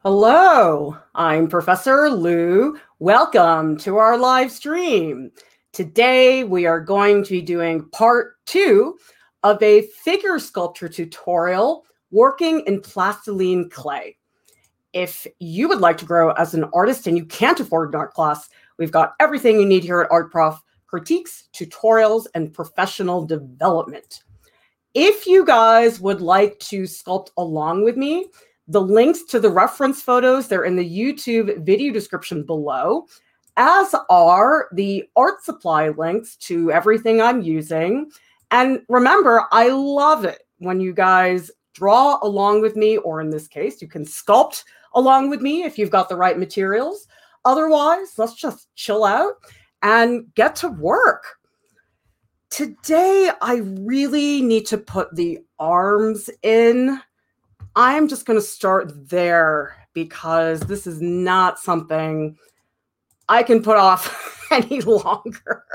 Hello, I'm Professor Lou. Welcome to our live stream. Today we are going to be doing part 2 of a figure sculpture tutorial working in plastiline clay. If you would like to grow as an artist and you can't afford an art class, we've got everything you need here at Art Prof: critiques, tutorials, and professional development. If you guys would like to sculpt along with me, the links to the reference photos, they're in the YouTube video description below, as are the art supply links to everything I'm using. And remember, I love it when you guys draw along with me, or in this case, you can sculpt along with me if you've got the right materials. Otherwise, let's just chill out and get to work. Today, I really need to put the arms in. I'm just going to start there because this is not something I can put off any longer.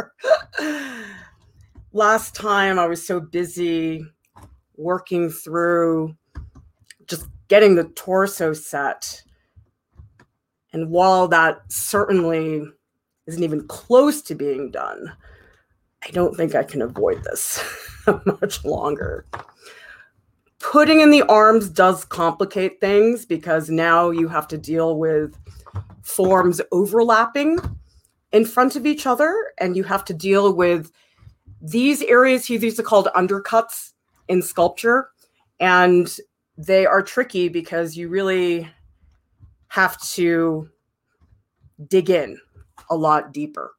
Last time I was so busy working through just getting the torso set. And while that certainly isn't even close to being done, I don't think I can avoid this much longer. Putting in the arms does complicate things because now you have to deal with forms overlapping in front of each other, and you have to deal with these areas here. These are called undercuts in sculpture, and they are tricky because you really have to dig in a lot deeper.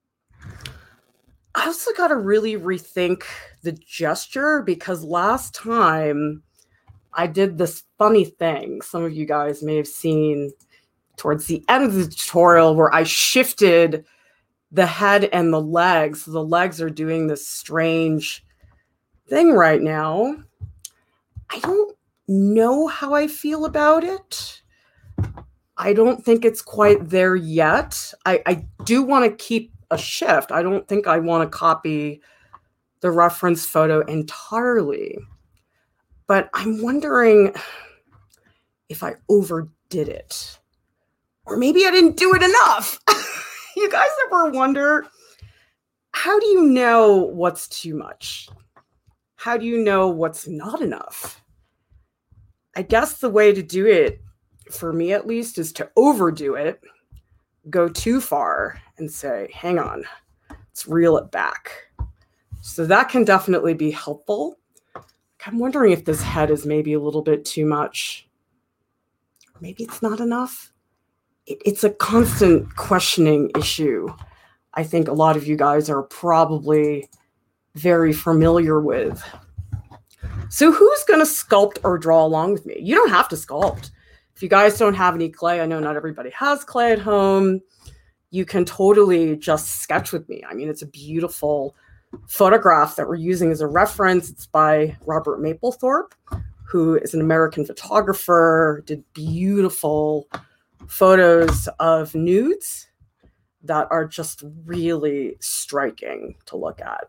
I also got to really rethink the gesture because last time I did this funny thing some of you guys may have seen towards the end of the tutorial where I shifted the head and the legs. So the legs are doing this strange thing right now. I don't know how I feel about it. I don't think it's quite there yet. I do want to keep a shift. I don't think I want to copy the reference photo entirely, but I'm wondering if I overdid it, or maybe I didn't do it enough. You guys ever wonder, how do you know what's too much? How do you know what's not enough? I guess the way to do it, for me at least, is to overdo it, go too far, and say, hang on, let's reel it back. So that can definitely be helpful. I'm wondering if this head is maybe a little bit too much. Maybe it's not enough. It's a constant questioning issue. I think a lot of you guys are probably very familiar with. So who's going to sculpt or draw along with me? You don't have to sculpt. If you guys don't have any clay, I know not everybody has clay at home. You can totally just sketch with me. I mean, it's a beautiful photograph that we're using as a reference. It's by Robert Mapplethorpe, who is an American photographer, did beautiful photos of nudes that are just really striking to look at.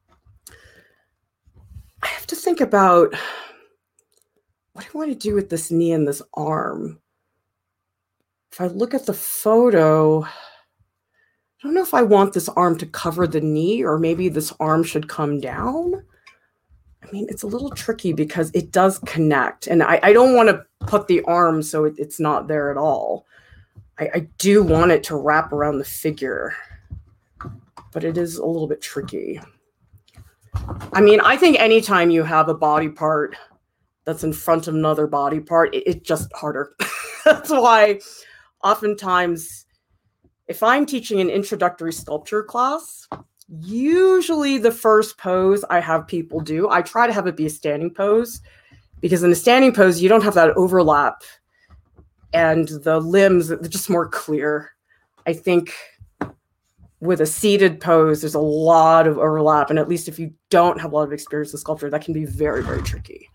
I have to think about what I want to do with this knee and this arm. If I look at the photo, I don't know if I want this arm to cover the knee, or maybe this arm should come down. I mean, it's a little tricky because it does connect, and I don't want to put the arm so it's not there at all. I do want it to wrap around the figure, but it is a little bit tricky. I mean, I think anytime you have a body part that's in front of another body part, it's just harder. That's why oftentimes, if I'm teaching an introductory sculpture class, usually the first pose I have people do, I try to have it be a standing pose, because in a standing pose, you don't have that overlap and the limbs are just more clear. I think with a seated pose, there's a lot of overlap. And at least if you don't have a lot of experience with sculpture, that can be very, very tricky.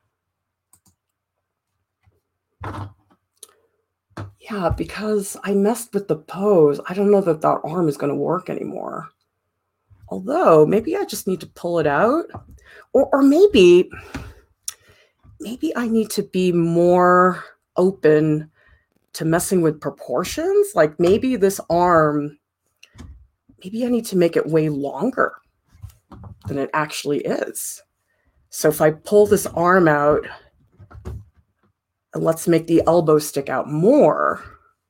Yeah, because I messed with the pose. I don't know that that arm is going to work anymore. Although maybe I just need to pull it out, or maybe I need to be more open to messing with proportions. Like maybe this arm, maybe I need to make it way longer than it actually is. So if I pull this arm out, and let's make the elbow stick out more,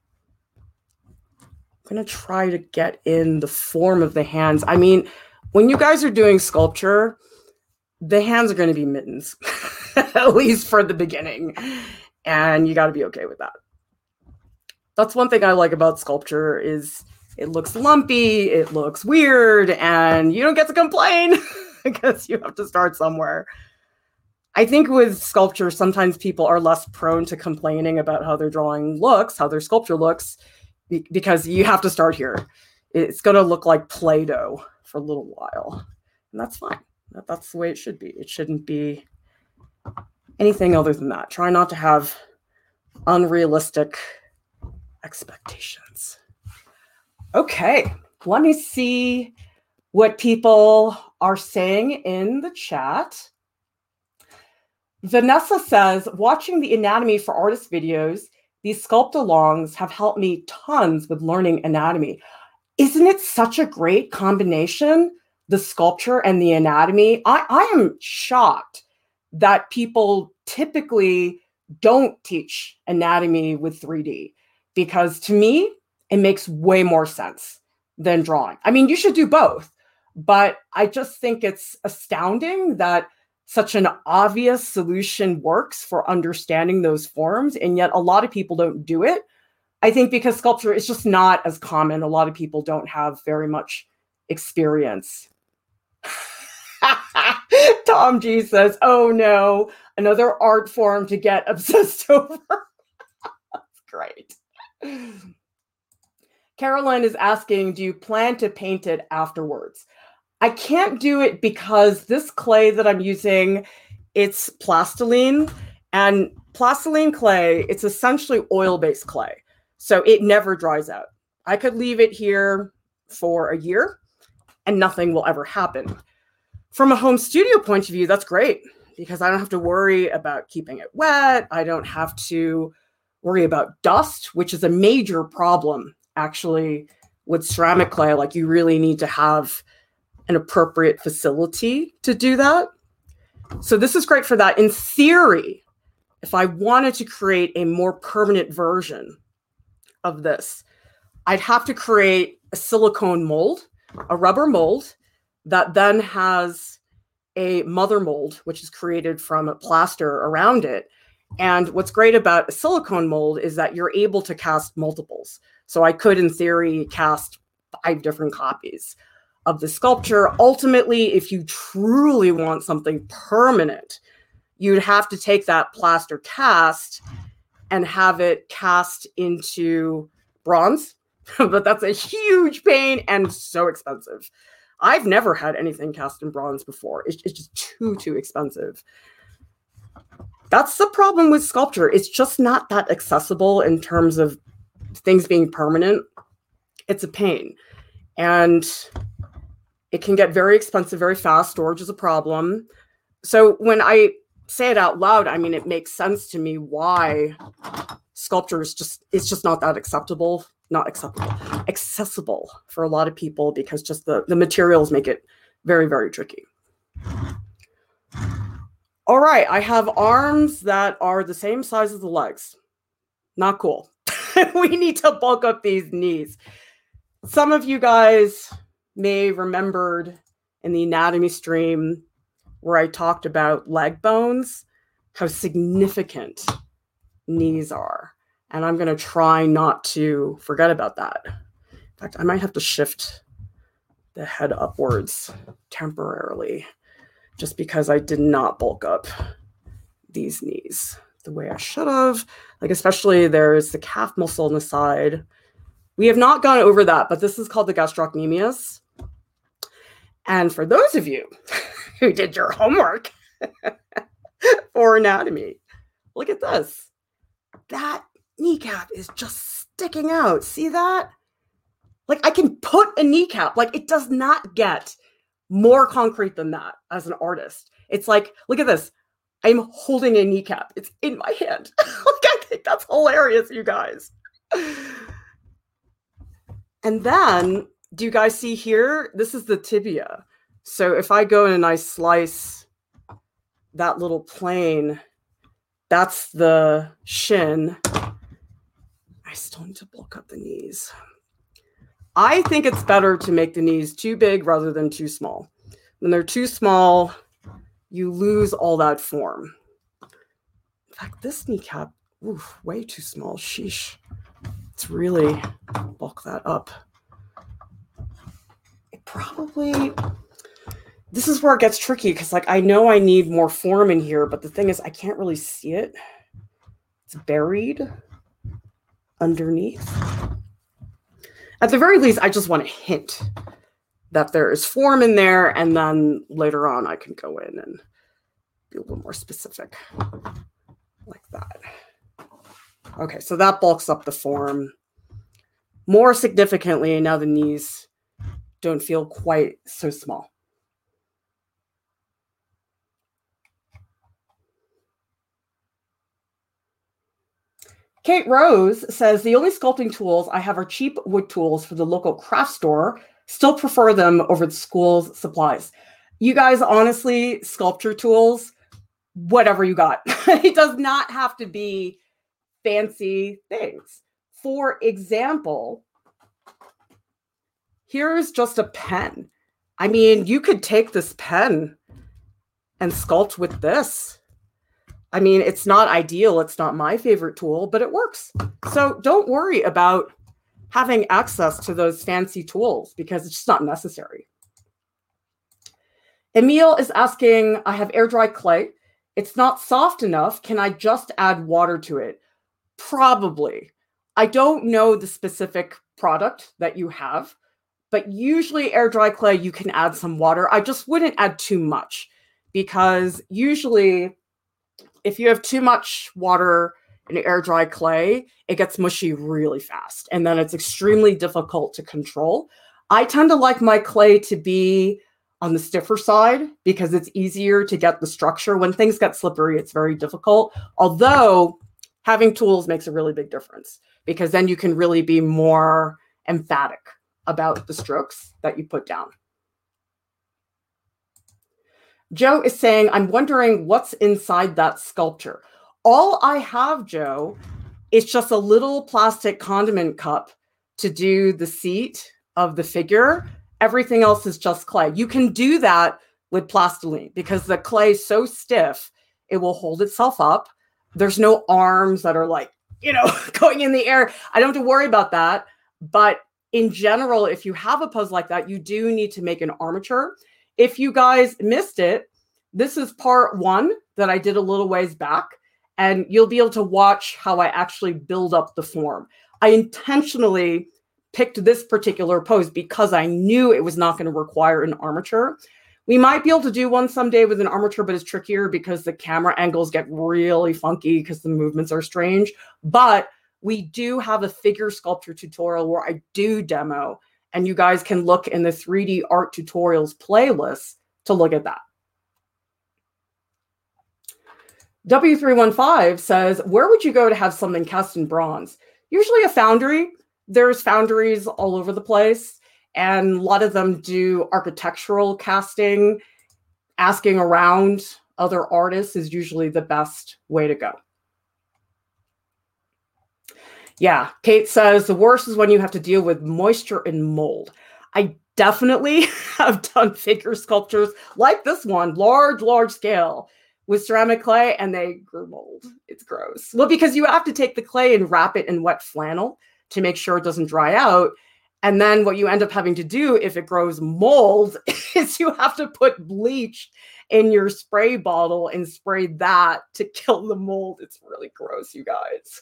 I'm going to try to get in the form of the hands. I mean, when you guys are doing sculpture, the hands are going to be mittens, at least for the beginning. And you got to be okay with that. That's one thing I like about sculpture is it looks lumpy, it looks weird, and you don't get to complain because you have to start somewhere. I think with sculpture, sometimes people are less prone to complaining about how their drawing looks, how their sculpture looks, because you have to start here. It's going to look like Play-Doh for a little while, and that's fine. That's the way it should be. It shouldn't be anything other than that. Try not to have unrealistic expectations. Okay, let me see what people are saying in the chat. Vanessa says, watching the Anatomy for Artists videos, these sculpt-alongs have helped me tons with learning anatomy. Isn't it such a great combination, the sculpture and the anatomy? I am shocked that people typically don't teach anatomy with 3D, because to me, it makes way more sense than drawing. I mean, you should do both, but I just think it's astounding that such an obvious solution works for understanding those forms, and yet a lot of people don't do it. I think because sculpture is just not as common. A lot of people don't have very much experience. Tom G says, oh no, another art form to get obsessed over. That's great. Caroline is asking, do you plan to paint it afterwards? I can't do it because this clay that I'm using, it's plastiline, and plastiline clay, it's essentially oil-based clay. So it never dries out. I could leave it here for a year and nothing will ever happen. From a home studio point of view, that's great because I don't have to worry about keeping it wet. I don't have to worry about dust, which is a major problem actually with ceramic clay. Like you really need to have an appropriate facility to do that. So this is great for that. In theory, if I wanted to create a more permanent version of this, I'd have to create a silicone mold, a rubber mold that then has a mother mold, which is created from a plaster around it. And what's great about a silicone mold is that you're able to cast multiples. So I could, in theory, cast 5 different copies of the sculpture. Ultimately, if you truly want something permanent, you'd have to take that plaster cast and have it cast into bronze. But that's a huge pain and so expensive. I've never had anything cast in bronze before. It's just too expensive. That's the problem with sculpture. It's just not that accessible in terms of things being permanent. It's a pain. And it can get very expensive very fast. Storage is a problem. So when I say it out loud, I mean, it makes sense to me why sculpture is just not that accessible for a lot of people, because just the materials make it very, very tricky. All right, I have arms that are the same size as the legs. Not cool. We need to bulk up these knees. Some of you guys may remembered in the anatomy stream where I talked about leg bones, how significant knees are. And I'm going to try not to forget about that. In fact, I might have to shift the head upwards temporarily just because I did not bulk up these knees the way I should have. Like, especially there's the calf muscle on the side. We have not gone over that, but this is called the gastrocnemius. And for those of you who did your homework for anatomy, look at this. That kneecap is just sticking out. See that? Like, I can put a kneecap. Like, it does not get more concrete than that as an artist. It's like, look at this. I'm holding a kneecap. It's in my hand. Like, I think that's hilarious, you guys. And then, do you guys see here? This is the tibia. So if I go in and I slice that little plane, that's the shin. I still need to bulk up the knees. I think it's better to make the knees too big rather than too small. When they're too small, you lose all that form. In fact, this kneecap, oof, way too small. Sheesh. Let's really bulk that up. It probably, this is where it gets tricky because like I know I need more form in here, but the thing is I can't really see it. It's buried underneath. At the very least, I just want a hint that there is form in there, and then later on I can go in and be a little more specific like that. Okay, so that bulks up the form. More significantly, now the knees don't feel quite so small. Kate Rose says, the only sculpting tools I have are cheap wood tools for the local craft store. Still prefer them over the school's supplies. You guys, honestly, sculpture tools, whatever you got. It does not have to be fancy things. For example, here's just a pen. I mean, you could take this pen and sculpt with this. I mean, it's not ideal. It's not my favorite tool, but it works. So don't worry about having access to those fancy tools because it's just not necessary. Emil is asking, I have air dry clay. It's not soft enough. Can I just add water to it? Probably. I don't know the specific product that you have, but usually air dry clay, you can add some water. I just wouldn't add too much because usually if you have too much water in air dry clay, it gets mushy really fast. And then it's extremely difficult to control. I tend to like my clay to be on the stiffer side because it's easier to get the structure. When things get slippery, it's very difficult. Although having tools makes a really big difference because then you can really be more emphatic about the strokes that you put down. Joe is saying, I'm wondering what's inside that sculpture. All I have, Joe, is just a little plastic condiment cup to do the seat of the figure. Everything else is just clay. You can do that with plastiline because the clay is so stiff, it will hold itself up. There's no arms that are like, going in the air. I don't have to worry about that. But in general, if you have a pose like that, you do need to make an armature. If you guys missed it, this is part 1 that I did a little ways back, and you'll be able to watch how I actually build up the form. I intentionally picked this particular pose because I knew it was not going to require an armature. We might be able to do one someday with an armature, but it's trickier because the camera angles get really funky because the movements are strange. But we do have a figure sculpture tutorial where I do demo, and you guys can look in the 3D art tutorials playlist to look at that. W315 says, where would you go to have something cast in bronze? Usually a foundry. There's foundries all over the place, and a lot of them do architectural casting. Asking around other artists is usually the best way to go. Yeah, Kate says, the worst is when you have to deal with moisture and mold. I definitely have done figure sculptures like this one, large scale, with ceramic clay, and they grew mold. It's gross. Well, because you have to take the clay and wrap it in wet flannel to make sure it doesn't dry out. And then what you end up having to do if it grows mold is you have to put bleach in your spray bottle and spray that to kill the mold. It's really gross, you guys.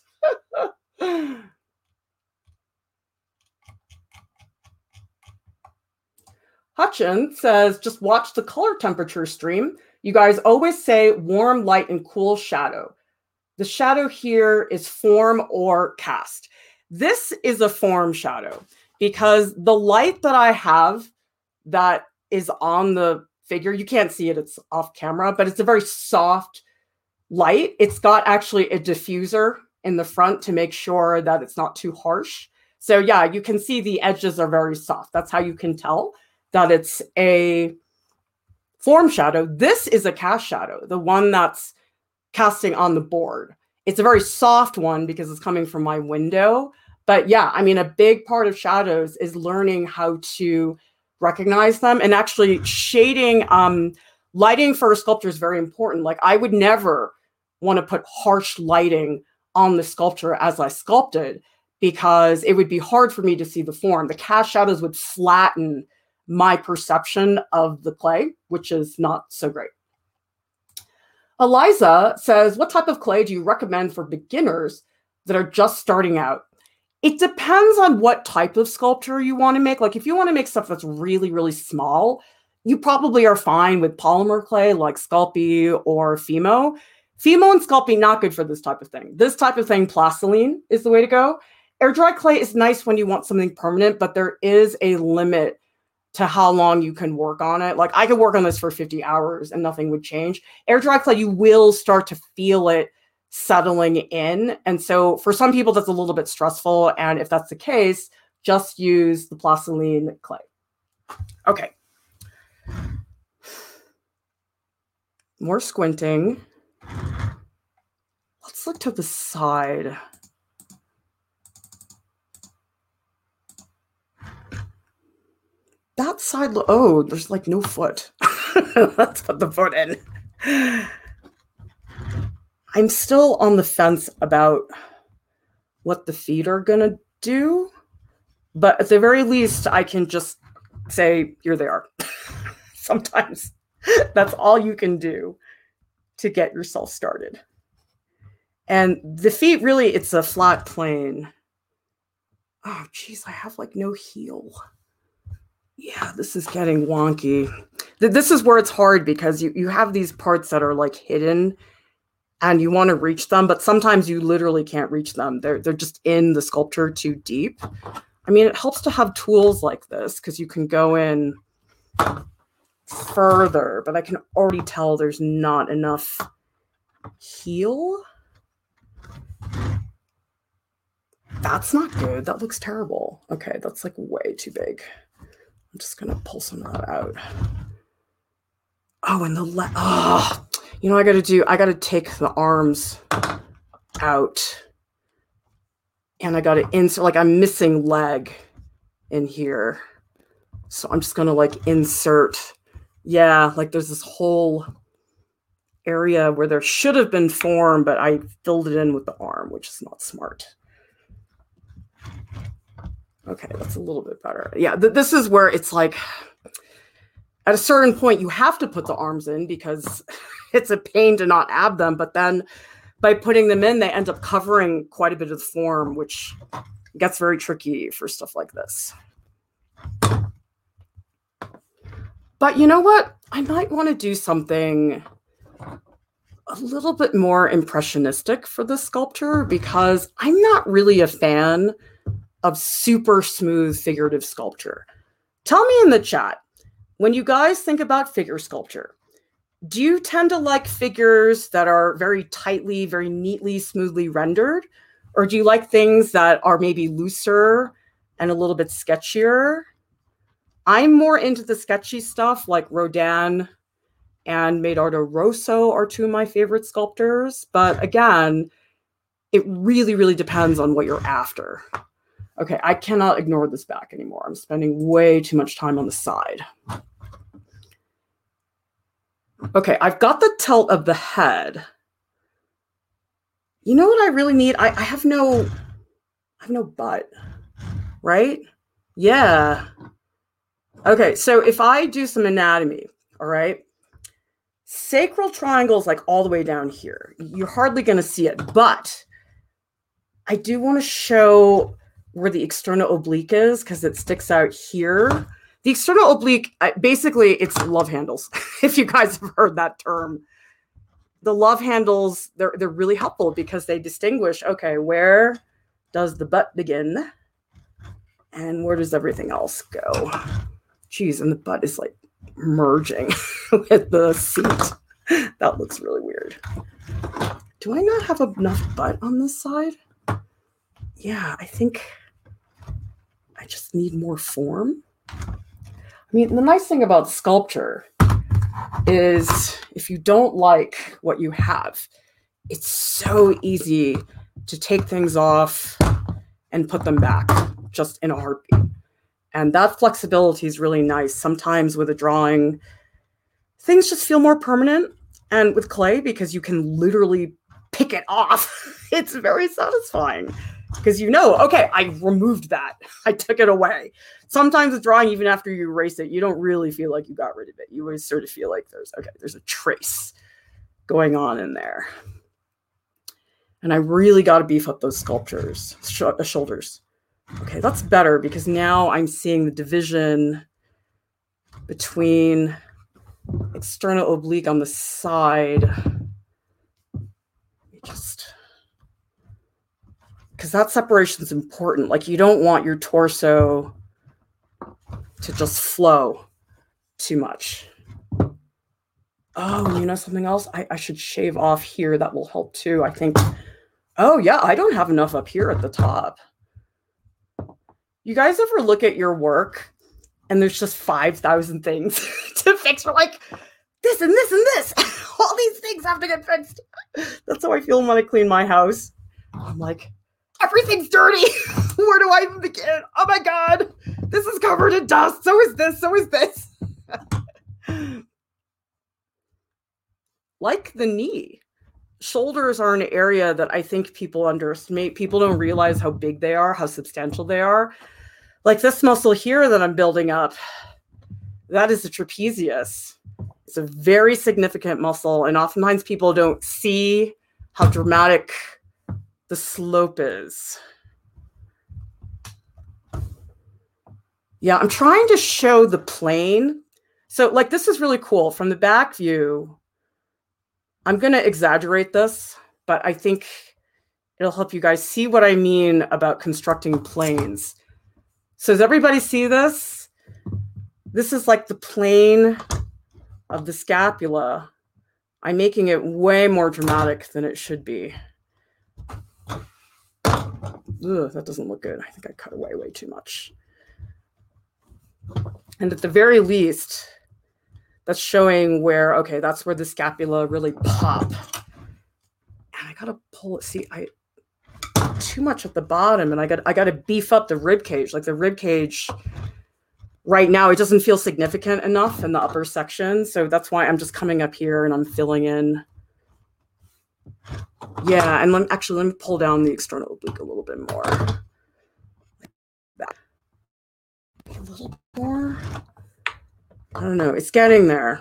Hutchins says, just watch the color temperature stream. You guys always say warm, light, and cool shadow. The shadow here is form or cast. This is a form shadow because the light that I have that is on the figure, you can't see it, it's off camera, but it's a very soft light. It's got actually a diffuser in the front to make sure that it's not too harsh. So yeah, you can see the edges are very soft. That's how you can tell that it's a form shadow. This is a cast shadow, the one that's casting on the board. It's a very soft one because it's coming from my window. But yeah, I mean, a big part of shadows is learning how to recognize them, and actually shading. Lighting for a sculpture is very important. Like, I would never want to put harsh lighting on the sculpture as I sculpted, because it would be hard for me to see the form. The cast shadows would flatten my perception of the clay, which is not so great. Eliza says, what type of clay do you recommend for beginners that are just starting out? It depends on what type of sculpture you want to make. Like, if you want to make stuff that's really, really small, you probably are fine with polymer clay like Sculpey or Fimo. Fimo and Sculpey, not good for this type of thing. This type of thing, Plastiline is the way to go. Air dry clay is nice when you want something permanent, but there is a limit to how long you can work on it. Like, I could work on this for 50 hours and nothing would change. Air dry clay, you will start to feel it settling in. And so for some people, that's a little bit stressful. And if that's the case, just use the Plastiline clay. Okay. More squinting. Let's look to the side. That side, oh, there's like no foot. Let's put the foot in. I'm still on the fence about what the feet are gonna do, but at the very least, I can just say, here they are. Sometimes that's all you can do to get yourself started. And the feet, really, it's a flat plane. Oh, geez, I have like no heel. Yeah, this is getting wonky. This is where it's hard, because you have these parts that are like hidden and you want to reach them, but sometimes you literally can't reach them. They're just in the sculpture too deep. I mean, it helps to have tools like this because you can go in further, but I can already tell there's not enough heel. That's not good. That looks terrible. Okay, that's like way too big. I'm just going to pull some of that out. Oh, and you know what I got to take the arms out. And I got to insert, like, I'm missing leg in here. So I'm just going to like insert. Yeah, like there's this whole area where there should have been form, but I filled it in with the arm, which is not smart. Okay, that's a little bit better. Yeah, this is where it's like, at a certain point, you have to put the arms in because it's a pain to not add them. But then by putting them in, they end up covering quite a bit of the form, which gets very tricky for stuff like this. But you know what? I might want to do something a little bit more impressionistic for this sculpture, because I'm not really a fan of super smooth figurative sculpture. Tell me in the chat, when you guys think about figure sculpture, do you tend to like figures that are very tightly, very neatly, smoothly rendered? Or do you like things that are maybe looser and a little bit sketchier? I'm more into the sketchy stuff, like Rodin and Medardo Rosso are two of my favorite sculptors. But again, it really, really depends on what you're after. Okay, I cannot ignore this back anymore. I'm spending way too much time on the side. Okay, I've got the tilt of the head. You know what I really need? I have no butt, right? Yeah. Okay, so if I do some anatomy, all right, sacral triangle is like all the way down here. You're hardly going to see it, but I do want to show where the external oblique is because it sticks out here. The external oblique, basically, it's love handles. If you guys have heard that term, the love handles, they're really helpful because they distinguish, okay, where does the butt begin and where does everything else go? Geez, and the butt is like merging with the seat. That looks really weird. Do I not have enough butt on this side? yeah, I think I just need more form. I mean, the nice thing about sculpture is if you don't like what you have, it's so easy to take things off and put them back just in a heartbeat. And that flexibility is really nice. Sometimes with a drawing, things just feel more permanent. And with clay, because you can literally pick it off, it's very satisfying. Because you know, okay, I removed that. I took it away. Sometimes with drawing, even after you erase it, you don't really feel like you got rid of it. You always sort of feel like there's a trace going on in there. And I really got to beef up those sculptures, shoulders. Okay, that's better because now I'm seeing the division between external oblique on the side. Just because that separation is important. Like you don't want your torso to just flow too much. Oh, you know something else? I should shave off here. That will help too, I think. Oh yeah, I don't have enough up here at the top. You guys ever look at your work and there's just 5,000 things to fix? We're like, this and this and this. All these things have to get fixed. That's how I feel when I clean my house. I'm like, everything's dirty. Where do I even begin? Oh my God, this is covered in dust. So is this, so is this. Like the knee. Shoulders are an area that I think people underestimate. People don't realize how big they are, how substantial they are. Like this muscle here that I'm building up, that is the trapezius. It's a very significant muscle, and oftentimes people don't see how dramatic the slope is. Yeah, I'm trying to show the plane. So like this is really cool. From the back view, I'm going to exaggerate this, but I think it'll help you guys see what I mean about constructing planes. So does everybody see this? This is like the plane of the scapula. I'm making it way more dramatic than it should be. Ugh, that doesn't look good. I think I cut away way too much. And at the very least, that's showing where, okay, that's where the scapula really pop. And I gotta pull it. See, I too much at the bottom, and I gotta beef up the rib cage. Like the rib cage right now, it doesn't feel significant enough in the upper section. So that's why I'm just coming up here and I'm filling in. Yeah, and let me pull down the external oblique a little bit more. Like that. A little more. I don't know. It's getting there.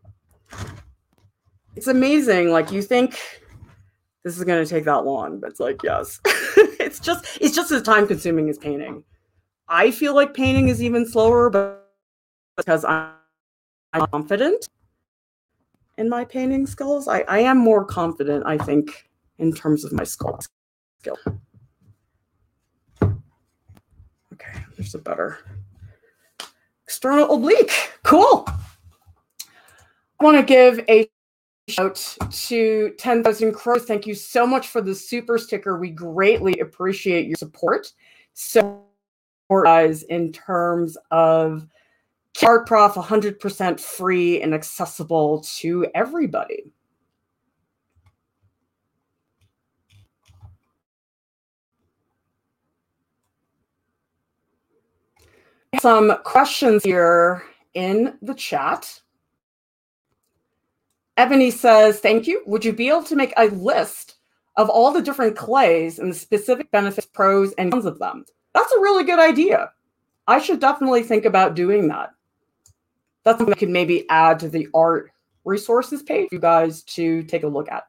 It's amazing. Like you think this is going to take that long, but it's like, yes. it's just as time consuming as painting. I feel like painting is even slower, but because I'm confident in my painting skills. I am more confident, I think, in terms of my sculpt skill. Okay, there's a better external oblique. Cool. I want to give a shout to 10,000 Crows. Thank you so much for the super sticker. We greatly appreciate your support. So, guys, in terms of ArtProf, 100% free and accessible to everybody. Some questions here in the chat. Ebony says, thank you. Would you be able to make a list of all the different clays and the specific benefits, pros, and cons of them? That's a really good idea. I should definitely think about doing that. That's something I could maybe add to the art resources page for you guys to take a look at.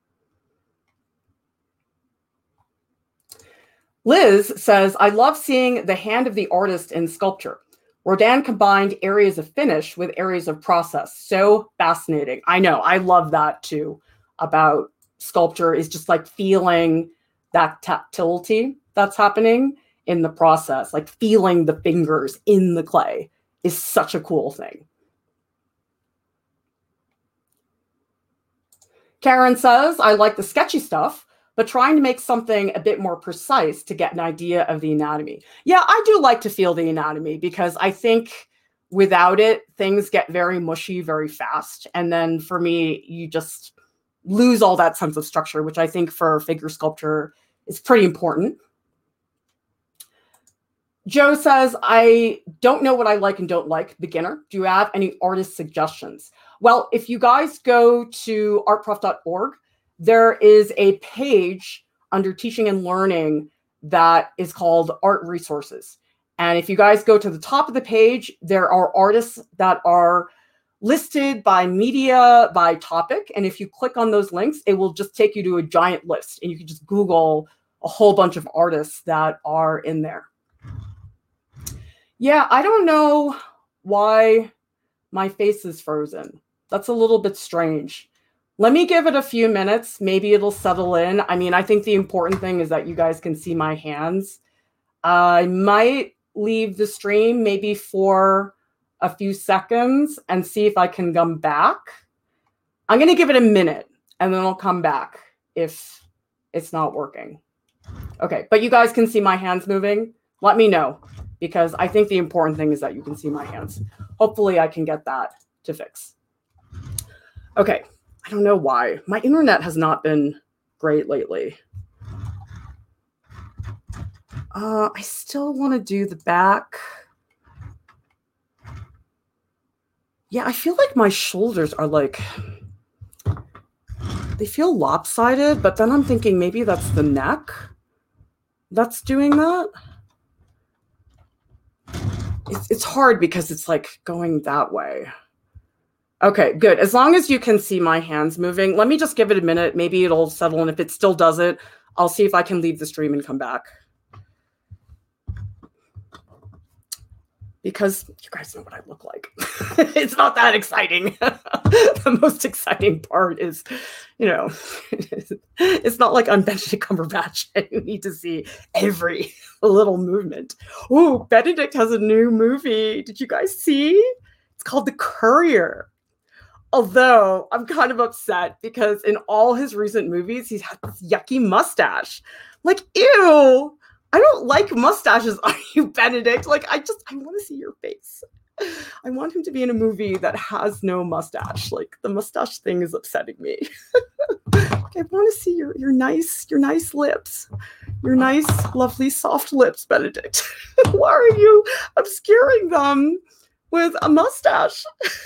Liz says, I love seeing the hand of the artist in sculpture. Rodin combined areas of finish with areas of process. So fascinating. I know. I love that too about sculpture, is just like feeling that tactility that's happening in the process, like feeling the fingers in the clay is such a cool thing. Karen says, I like the sketchy stuff, but trying to make something a bit more precise to get an idea of the anatomy. Yeah, I do like to feel the anatomy because I think without it, things get very mushy very fast. And then for me, you just lose all that sense of structure, which I think for figure sculpture is pretty important. Joe says, I don't know what I like and don't like. Beginner. Do you have any artist suggestions? Well, if you guys go to artprof.org, there is a page under teaching and learning that is called Art Resources. And if you guys go to the top of the page, there are artists that are listed by media, by topic. And if you click on those links, it will just take you to a giant list. And you can just Google a whole bunch of artists that are in there. Yeah, I don't know why my face is frozen. That's a little bit strange. Let me give it a few minutes. Maybe it'll settle in. I mean, I think the important thing is that you guys can see my hands. I might leave the stream maybe for a few seconds and see if I can come back. I'm going to give it a minute and then I'll come back if it's not working. Okay, but you guys can see my hands moving. Let me know, because I think the important thing is that you can see my hands. Hopefully I can get that to fix. Okay, I don't know why. My internet has not been great lately. I still want to do the back. Yeah, I feel like my shoulders are like, they feel lopsided, but then I'm thinking maybe that's the neck that's doing that. It's hard because it's like going that way. Okay, good. As long as you can see my hands moving, let me just give it a minute. Maybe it'll settle. And if it still doesn't, I'll see if I can leave the stream and come back. Because you guys know what I look like. It's not that exciting. The most exciting part is, you know, it's not like I'm Benedict Cumberbatch and you need to see every little movement. Oh, Benedict has a new movie. Did you guys see? It's called The Courier. Although I'm kind of upset because in all his recent movies, he's had this yucky mustache. Like, ew. I don't like mustaches on you, Benedict. Like, I want to see your face. I want him to be in a movie that has no mustache. Like, the mustache thing is upsetting me. I want to see your nice lips. Your nice, lovely, soft lips, Benedict. Why are you obscuring them with a mustache?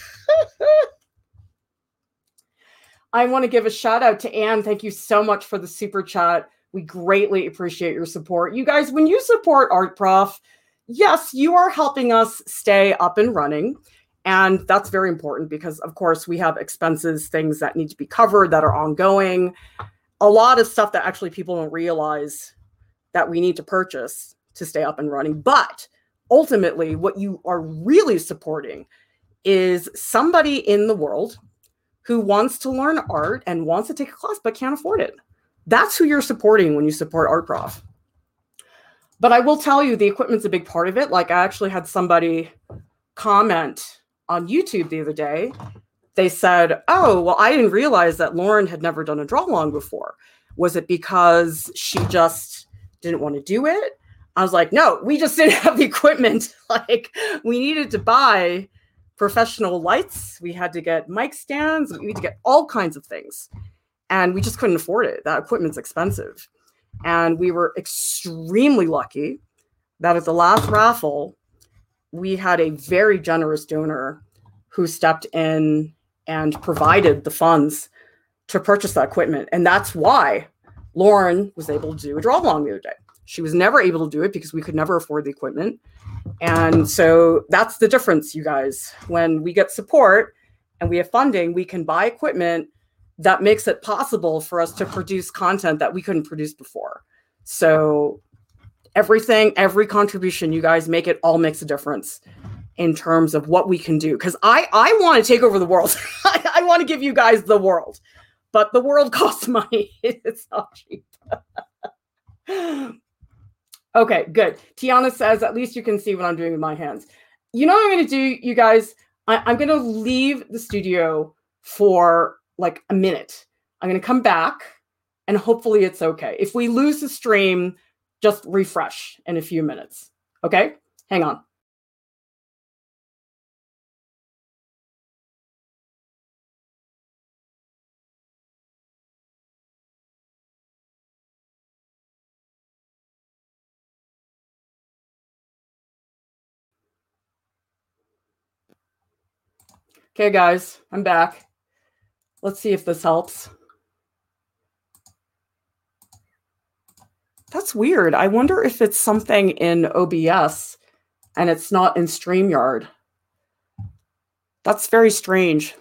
I want to give a shout out to Anne. Thank you so much for the super chat. We greatly appreciate your support. You guys, when you support Art Prof, yes, you are helping us stay up and running. And that's very important because, of course, we have expenses, things that need to be covered that are ongoing. A lot of stuff that actually people don't realize that we need to purchase to stay up and running. But ultimately, what you are really supporting is somebody in the world who wants to learn art and wants to take a class but can't afford it. That's who you're supporting when you support Art Prof. But I will tell you, the equipment's a big part of it. Like, I actually had somebody comment on YouTube the other day. They said, oh, well, I didn't realize that Lauren had never done a draw along before. Was it because she just didn't want to do it? I was like, no, we just didn't have the equipment. Like, we needed to buy professional lights. We had to get mic stands. We had to get all kinds of things. And we just couldn't afford it. That equipment's expensive. And we were extremely lucky that at the last raffle, we had a very generous donor who stepped in and provided the funds to purchase that equipment. And that's why Lauren was able to do a draw along the other day. She was never able to do it because we could never afford the equipment. And so that's the difference, you guys. When we get support and we have funding, we can buy equipment that makes it possible for us to produce content that we couldn't produce before. So everything, every contribution you guys make, it all makes a difference in terms of what we can do. Because I want to take over the world. I want to give you guys the world. But the world costs money. It's not cheap. Okay, good. Tiana says, at least you can see what I'm doing with my hands. You know what I'm going to do, you guys? I'm going to leave the studio for like a minute. I'm going to come back and hopefully it's okay. If we lose the stream, just refresh in a few minutes. Okay? Hang on. Okay, guys, I'm back. Let's see if this helps. That's weird. I wonder if it's something in OBS and it's not in StreamYard. That's very strange.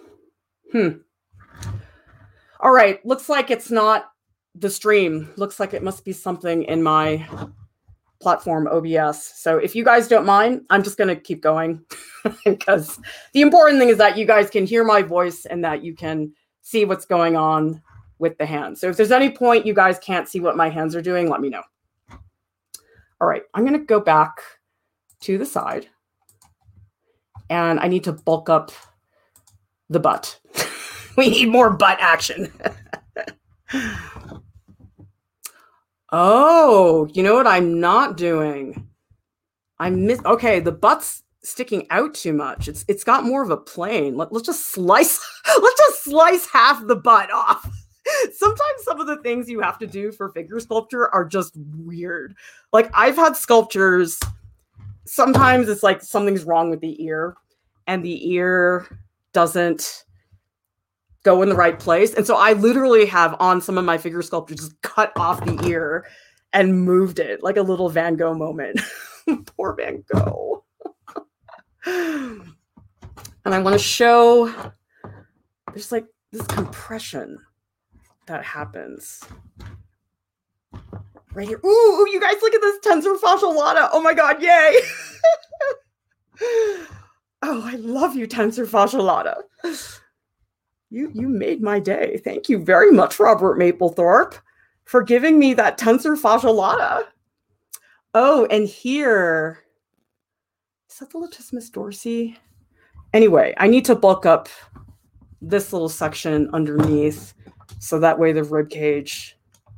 All right, looks like it's not the stream. Looks like it must be something in my platform, OBS. So if you guys don't mind, I'm just going to keep going because the important thing is that you guys can hear my voice and that you can see what's going on with the hands. So if there's any point you guys can't see what my hands are doing, let me know. All right, I'm going to go back to the side and I need to bulk up the butt. We need more butt action. Oh, you know what I'm not doing? Okay, the butt's sticking out too much. It's got more of a plane. Let's just slice half the butt off. Sometimes some of the things you have to do for figure sculpture are just weird. Like I've had sculptures, sometimes it's like something's wrong with the ear and the ear doesn't go in the right place. And so I literally have on some of my figure sculptures just cut off the ear and moved it like a little Van Gogh moment. Poor Van Gogh. And I want to show there's like this compression that happens right here. Ooh, you guys look at this tensor fascia lata. Oh my God, yay. Oh, I love you, tensor fascia lata. You made my day. Thank you very much, Robert Mapplethorpe, for giving me that tensor fascia lata. Oh, and here, is that the latissimus dorsi? Anyway, I need to bulk up this little section underneath so that way the rib cage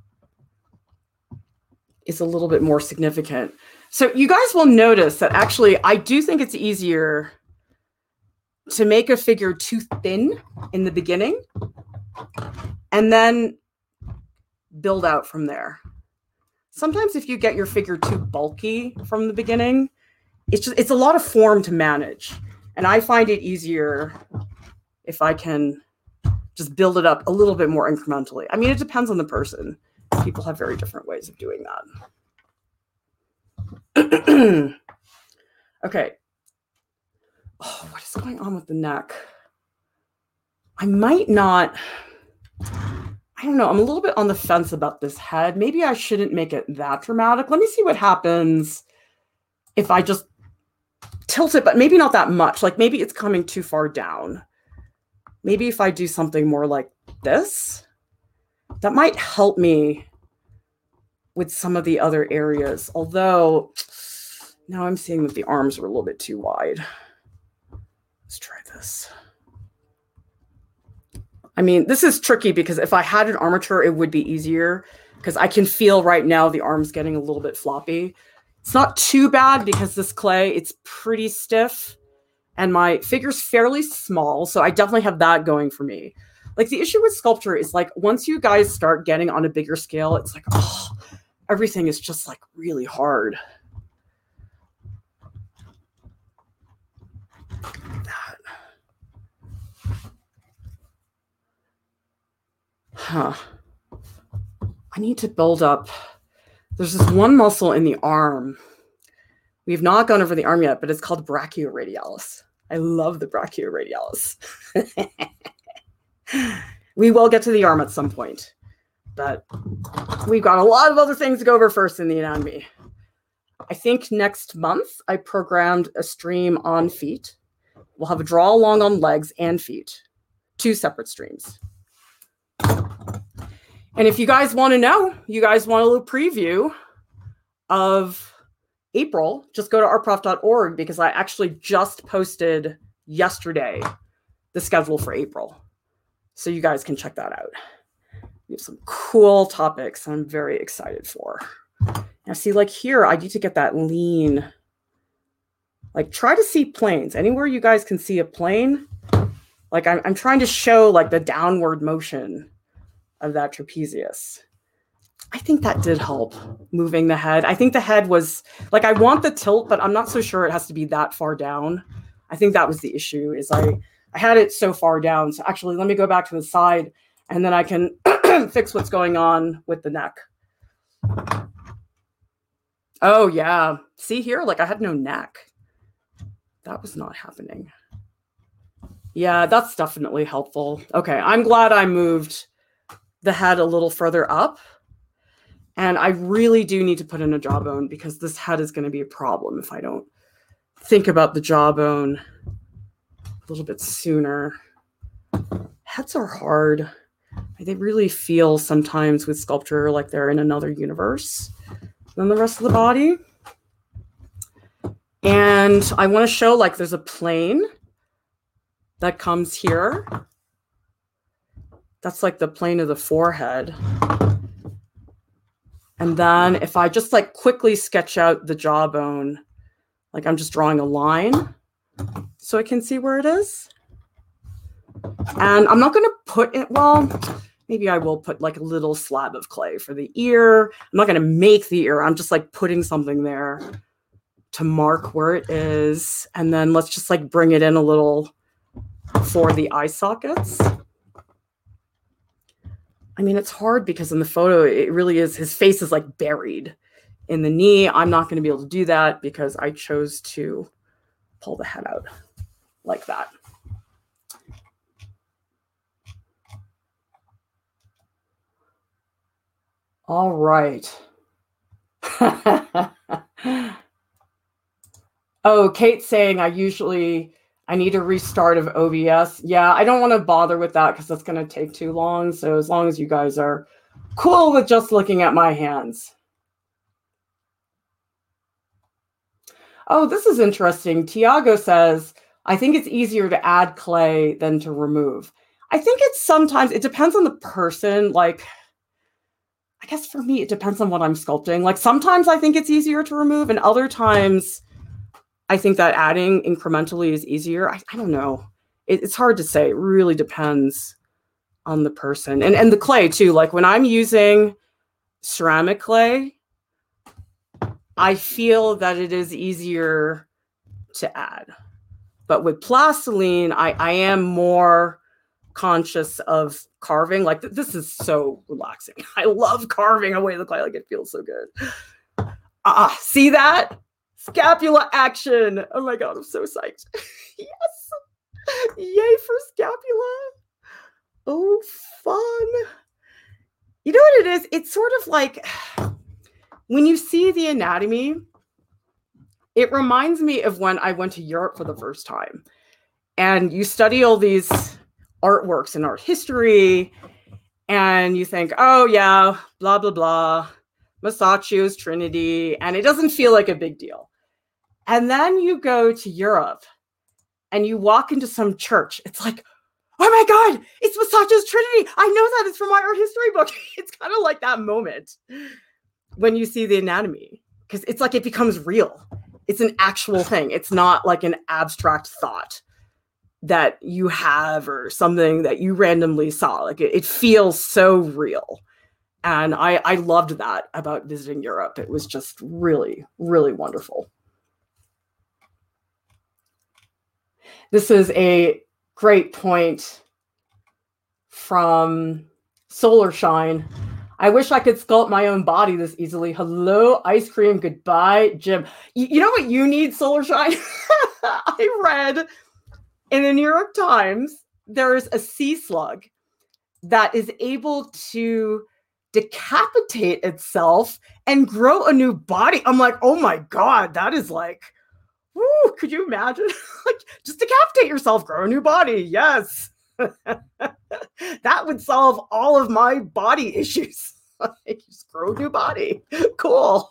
is a little bit more significant. So you guys will notice that actually I do think it's easier to make a figure too thin in the beginning and then build out from there. Sometimes if you get your figure too bulky from the beginning, it's a lot of form to manage. And I find it easier if I can just build it up a little bit more incrementally. I mean, it depends on the person. People have very different ways of doing that. Okay. Oh, what is going on with the neck? I might not, I don't know. I'm a little bit on the fence about this head. Maybe I shouldn't make it that dramatic. Let me see what happens if I just tilt it, but maybe not that much. Like maybe it's coming too far down. Maybe if I do something more like this, that might help me with some of the other areas. Although now I'm seeing that the arms are a little bit too wide. Let's try this. I mean, this is tricky because if I had an armature, it would be easier because I can feel right now the arms getting a little bit floppy. It's not too bad because this clay, it's pretty stiff and my figure's fairly small. So I definitely have that going for me. Like the issue with sculpture is like, once you guys start getting on a bigger scale, it's like, oh, everything is just like really hard. That. Huh. I need to build up. There's this one muscle in the arm. We've not gone over the arm yet, but it's called brachioradialis. I love the brachioradialis. We will get to the arm at some point, but we've got a lot of other things to go over first in the anatomy. I think next month I programmed a stream on feet. We'll have a draw along on legs and feet, 2 separate streams. And if you guys want to know, you guys want a little preview of April, just go to artprof.org because I actually just posted yesterday the schedule for April. So you guys can check that out. We have some cool topics I'm very excited for. Now see, like here, I need to get that lean. Like try to see planes. Anywhere you guys can see a plane, like I'm trying to show like the downward motion of that trapezius. I think that did help moving the head. I think the head was like, I want the tilt, but I'm not so sure it has to be that far down. I think that was the issue is I had it so far down. So actually, let me go back to the side and then I can fix what's going on with the neck. Oh yeah. See here, like I had no neck. That was not happening. Yeah, that's definitely helpful. Okay, I'm glad I moved the head a little further up. And I really do need to put in a jawbone because this head is going to be a problem if I don't think about the jawbone a little bit sooner. Heads are hard. They really feel sometimes with sculpture like they're in another universe than the rest of the body. And I want to show like there's a plane that comes here. That's like the plane of the forehead. And then if I just like quickly sketch out the jawbone, like I'm just drawing a line so I can see where it is. And I'm not going to put it, well, maybe I will put like a little slab of clay for the ear. I'm not going to make the ear. I'm just like putting something there to mark where it is. And then let's just like bring it in a little for the eye sockets. I mean, it's hard because in the photo, it really is, his face is like buried in the knee. I'm not going to be able to do that because I chose to pull the head out like that. All right. Oh, Kate's saying I need a restart of OBS. Yeah, I don't want to bother with that because that's going to take too long. So as long as you guys are cool with just looking at my hands. Oh, this is interesting. Tiago says, I think it's easier to add clay than to remove. I think it's sometimes, it depends on the person. Like, I guess for me, it depends on what I'm sculpting. Like sometimes I think it's easier to remove and other times I think that adding incrementally is easier. I don't know. It's hard to say. It really depends on the person. And the clay too. Like when I'm using ceramic clay, I feel that it is easier to add. But with plastiline, I am more conscious of carving. Like this is so relaxing. I love carving away the clay. Like it feels so good. See that? Scapula action. Oh my God, I'm so psyched. Yes. Yay for scapula. Oh, fun. You know what it is? It's sort of like when you see the anatomy, it reminds me of when I went to Europe for the first time. And you study all these artworks in art history, and you think, oh yeah, blah, blah, blah. Masaccio's Trinity, and it doesn't feel like a big deal. And then you go to Europe and you walk into some church. It's like, oh my God, it's Masaccio's Trinity. I know that it's from my art history book. It's kind of like that moment when you see the anatomy, because it's like it becomes real. It's an actual thing. It's not like an abstract thought that you have or something that you randomly saw. Like it feels so real. And I loved that about visiting Europe. It was just really, really wonderful. This is a great point from Solar Shine. I wish I could sculpt my own body this easily. Hello, ice cream. Goodbye, Jim. You know what you need, Solar Shine? I read in the New York Times, there's a sea slug that is able to decapitate itself and grow a new body. I'm like, oh my God, that is like, woo, could you imagine? Like, just decapitate yourself, grow a new body. Yes. That would solve all of my body issues. Like, just grow a new body. Cool.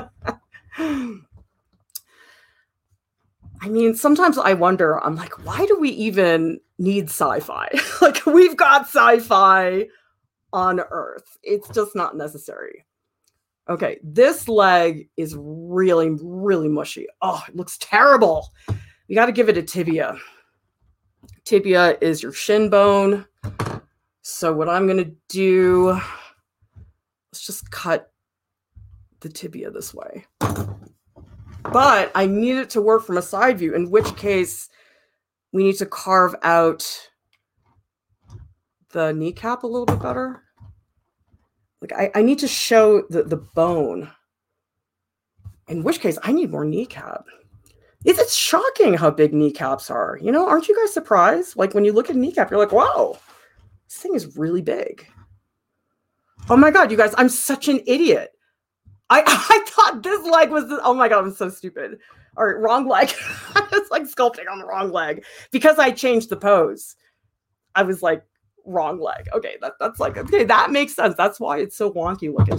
I mean, sometimes I wonder, I'm like, why do we even need sci-fi? Like, we've got sci-fi on earth. It's just not necessary. Okay, this leg is really, really mushy. Oh, it looks terrible. You got to give it a tibia. Tibia is your shin bone. So what I'm going to do, let's just cut the tibia this way. But I need it to work from a side view, in which case we need to carve out the kneecap a little bit better. Like I need to show the bone, in which case I need more kneecap. It's shocking how big kneecaps are. You know, aren't you guys surprised? Like when you look at a kneecap, you're like, wow, this thing is really big. Oh my God, you guys, I'm such an idiot. I thought this leg was, oh my God, I'm so stupid. All right, wrong leg. I was like sculpting on the wrong leg because I changed the pose. I was like, wrong leg. Okay, that's like, okay, that makes sense. That's why it's so wonky looking.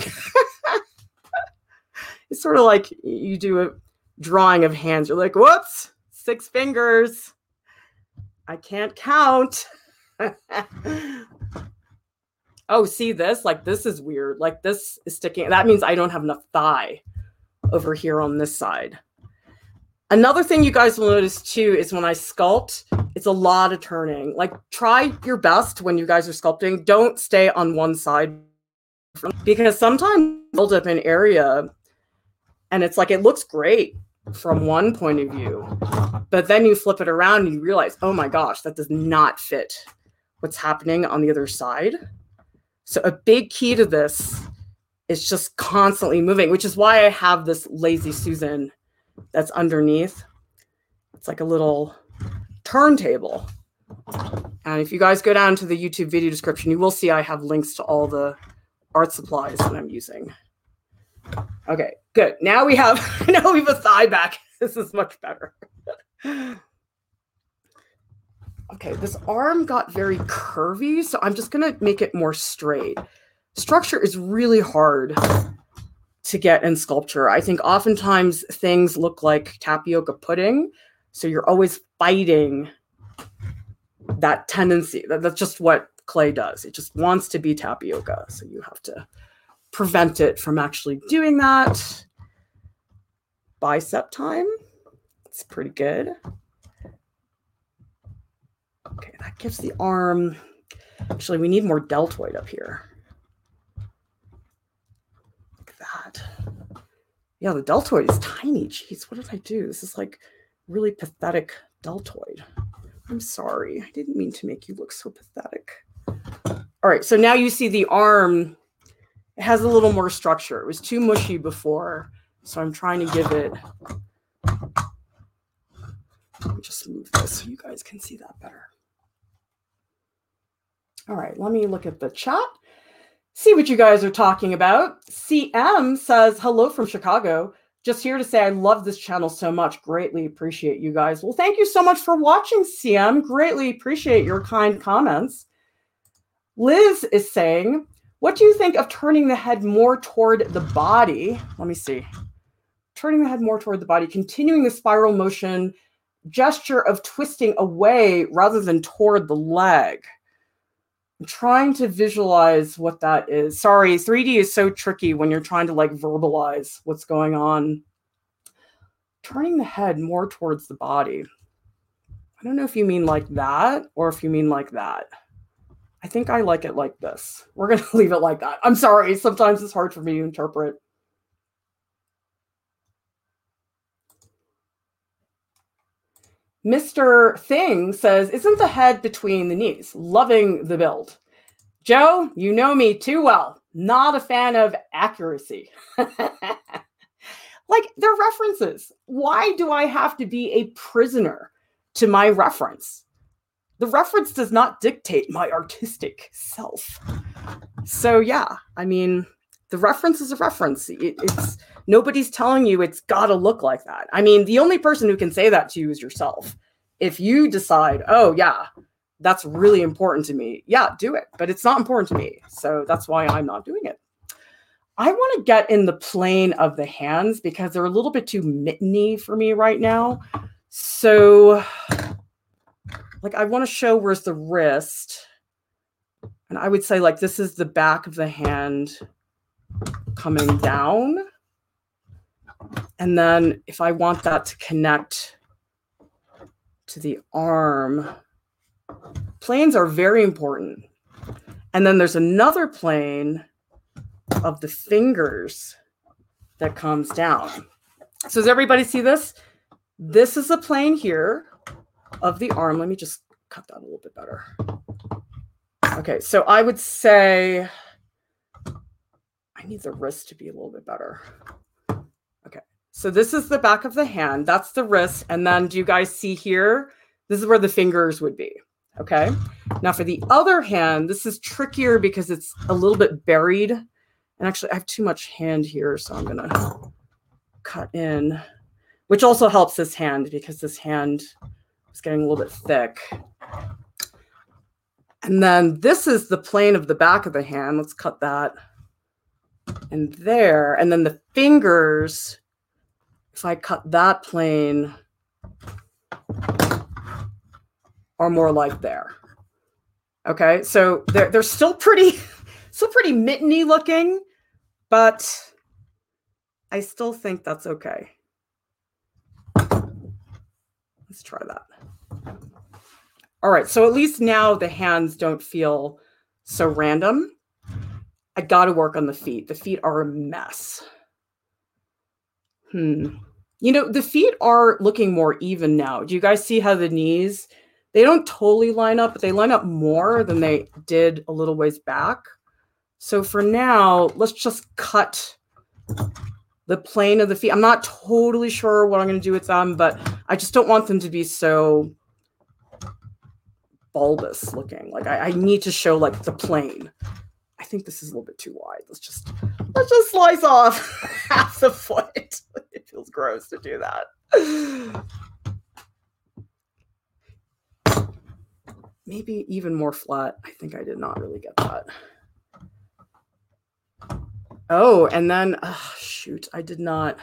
It's sort of like you do a drawing of hands. You're like, whoops, 6 fingers. I can't count. Oh, see this? Like, this is weird. Like, this is sticking. That means I don't have enough thigh over here on this side. Another thing you guys will notice, too, is when I sculpt, it's a lot of turning. Like, try your best when you guys are sculpting. Don't stay on one side. Because sometimes build up an area, and it's like, it looks great from one point of view. But then you flip it around and you realize, oh my gosh, that does not fit what's happening on the other side. So a big key to this is just constantly moving, which is why I have this Lazy Susan that's underneath. It's like a little turntable. And if you guys go down to the YouTube video description, you will see I have links to all the art supplies that I'm using. Okay, good. Now we have a thigh back. This is much better. Okay, this arm got very curvy, so I'm just going to make it more straight. Structure is really hard to get in sculpture. I think oftentimes things look like tapioca pudding, so you're always fighting that tendency. That's just what clay does. It just wants to be tapioca, so you have to prevent it from actually doing that. Bicep time. It's pretty good. Okay, that gives the arm, actually we need more deltoid up here. Like that. Yeah, the deltoid is tiny. Jeez, what did I do? This is like really pathetic deltoid. I'm sorry, I didn't mean to make you look so pathetic. All right, so now you see the arm, it has a little more structure. It was too mushy before, so I'm trying to give it, let me just move this so you guys can see that better. All right, let me look at the chat, see what you guys are talking about. CM says, hello from Chicago. Just here to say I love this channel so much. Greatly appreciate you guys. Well, thank you so much for watching, CM. Greatly appreciate your kind comments. Liz is saying, what do you think of turning the head more toward the body? Let me see. Turning the head more toward the body, continuing the spiral motion, gesture of twisting away rather than toward the leg. I'm trying to visualize what that is. Sorry, 3D is so tricky when you're trying to like verbalize what's going on. Turning the head more towards the body. I don't know if you mean like that or if you mean like that. I think I like it like this. We're going to leave it like that. I'm sorry. Sometimes it's hard for me to interpret. Mr. Thing says, isn't the head between the knees? Loving the build. Joe, you know me too well. Not a fan of accuracy. Like, they're references. Why do I have to be a prisoner to my reference? The reference does not dictate my artistic self. So yeah, I mean, the reference is a reference. It's nobody's telling you it's got to look like that. I mean, the only person who can say that to you is yourself. If you decide, oh yeah, that's really important to me, yeah, do it. But it's not important to me. So that's why I'm not doing it. I want to get in the plane of the hands because they're a little bit too mitteny for me right now. So like I want to show where's the wrist. And I would say like this is the back of the hand coming down. And then if I want that to connect to the arm, planes are very important. And then there's another plane of the fingers that comes down. So does everybody see this? This is a plane here of the arm. Let me just cut that a little bit better. Okay, so I would say I need the wrist to be a little bit better. Okay, so this is the back of the hand. That's the wrist. And then do you guys see here? This is where the fingers would be. Okay, now for the other hand, this is trickier because it's a little bit buried. And actually, I have too much hand here, so I'm going to cut in, which also helps this hand because this hand is getting a little bit thick. And then this is the plane of the back of the hand. Let's cut that in there. And then the fingers, if I cut that plane, are more like there. Okay, so they're still pretty mitteny looking, but I still think that's okay. Let's try that. All right, so at least now the hands don't feel so random. I got to work on the feet. The feet are a mess. You know, the feet are looking more even now. Do you guys see how the knees, they don't totally line up, but they line up more than they did a little ways back. So for now, let's just cut the plane of the feet. I'm not totally sure what I'm going to do with them, but I just don't want them to be so bulbous looking. Like I need to show like the plane. I think this is a little bit too wide. Let's just slice off half the foot. It feels gross to do that. Maybe even more flat. I think I did not really get that. Oh, and then shoot, I did not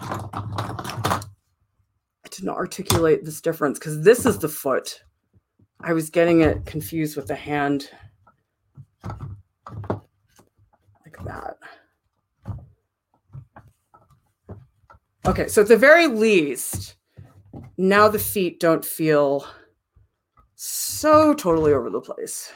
articulate this difference because this is the foot. I was getting it confused with the hand. Like that. Okay, so at the very least, now the feet don't feel so totally over the place.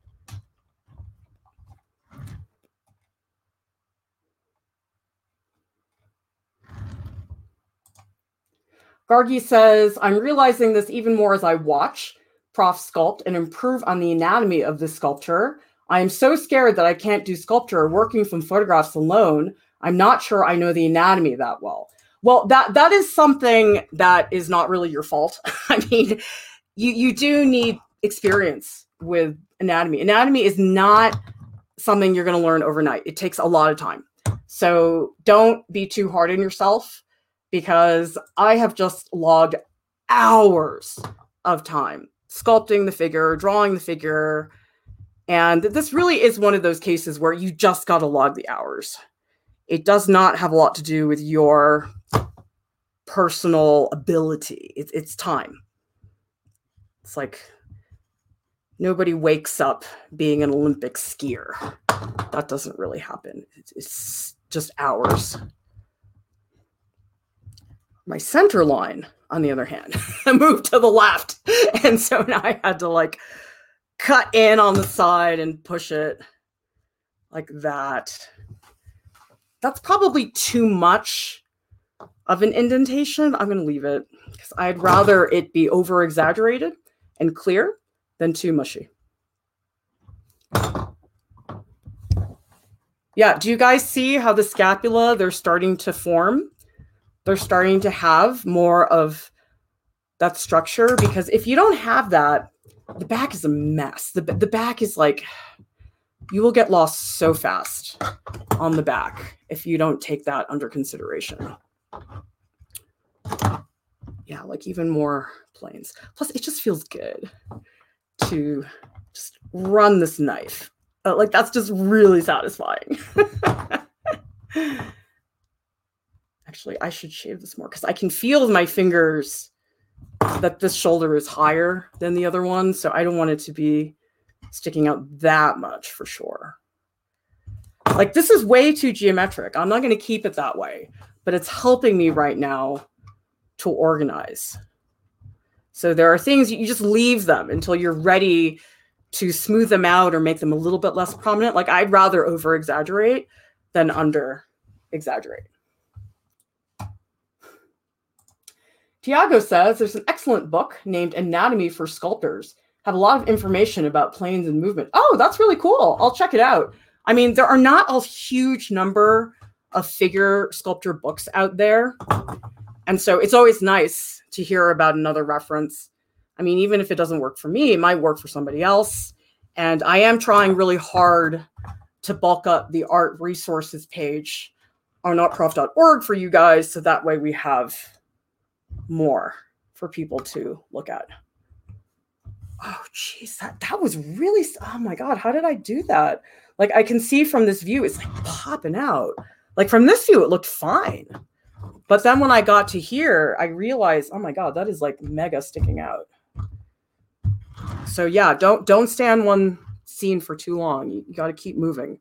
Gargi says, I'm realizing this even more as I watch Prof sculpt and improve on the anatomy of this sculpture. I am so scared that I can't do sculpture working from photographs alone. I'm not sure I know the anatomy that well. Well, that is something that is not really your fault. I mean, you do need experience with anatomy. Anatomy is not something you're going to learn overnight. It takes a lot of time. So don't be too hard on yourself, because I have just logged hours of time sculpting the figure, drawing the figure. And this really is one of those cases where you just got to log the hours. It does not have a lot to do with your personal ability. It's time. It's like nobody wakes up being an Olympic skier. That doesn't really happen. It's just hours. My center line, on the other hand, moved to the left. And so now I had to like cut in on the side and push it like that. That's probably too much of an indentation. I'm going to leave it because I'd rather it be over exaggerated and clear than too mushy. Yeah, do you guys see how the scapula, they're starting to form? They're starting to have more of that structure, because if you don't have that, the back is a mess. The back is like, you will get lost so fast on the back if you don't take that under consideration. Yeah, like even more planes. Plus, it just feels good to just run this knife. Like that's just really satisfying. Actually, I should shave this more because I can feel with my fingers that this shoulder is higher than the other one. So I don't want it to be sticking out that much for sure. Like, this is way too geometric. I'm not going to keep it that way, but it's helping me right now to organize. So there are things you just leave them until you're ready to smooth them out or make them a little bit less prominent. Like, I'd rather over exaggerate than under exaggerate. Tiago says there's an excellent book named Anatomy for Sculptors. Have a lot of information about planes and movement. Oh, that's really cool. I'll check it out. I mean, there are not a huge number of figure sculpture books out there. And so it's always nice to hear about another reference. I mean, even if it doesn't work for me, it might work for somebody else. And I am trying really hard to bulk up the art resources page on artprof.org for you guys. So that way we have more for people to look at. Oh, geez, that was really, oh my God, how did I do that? Like, I can see from this view, it's like popping out. Like, from this view, it looked fine. But then when I got to here, I realized, oh my God, that is like mega sticking out. So yeah, don't stay on one scene for too long. You got to keep moving.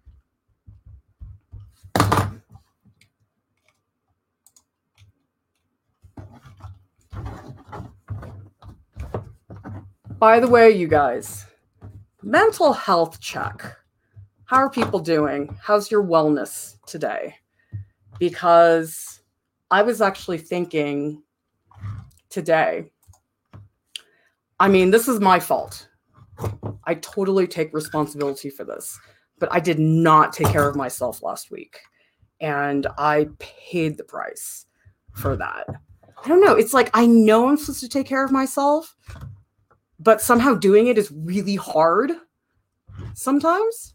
By the way, you guys, mental health check. How are people doing? How's your wellness today? Because I was actually thinking today, I mean, this is my fault. I totally take responsibility for this, but I did not take care of myself last week. And I paid the price for that. I don't know. It's like, I know I'm supposed to take care of myself, but somehow doing it is really hard sometimes.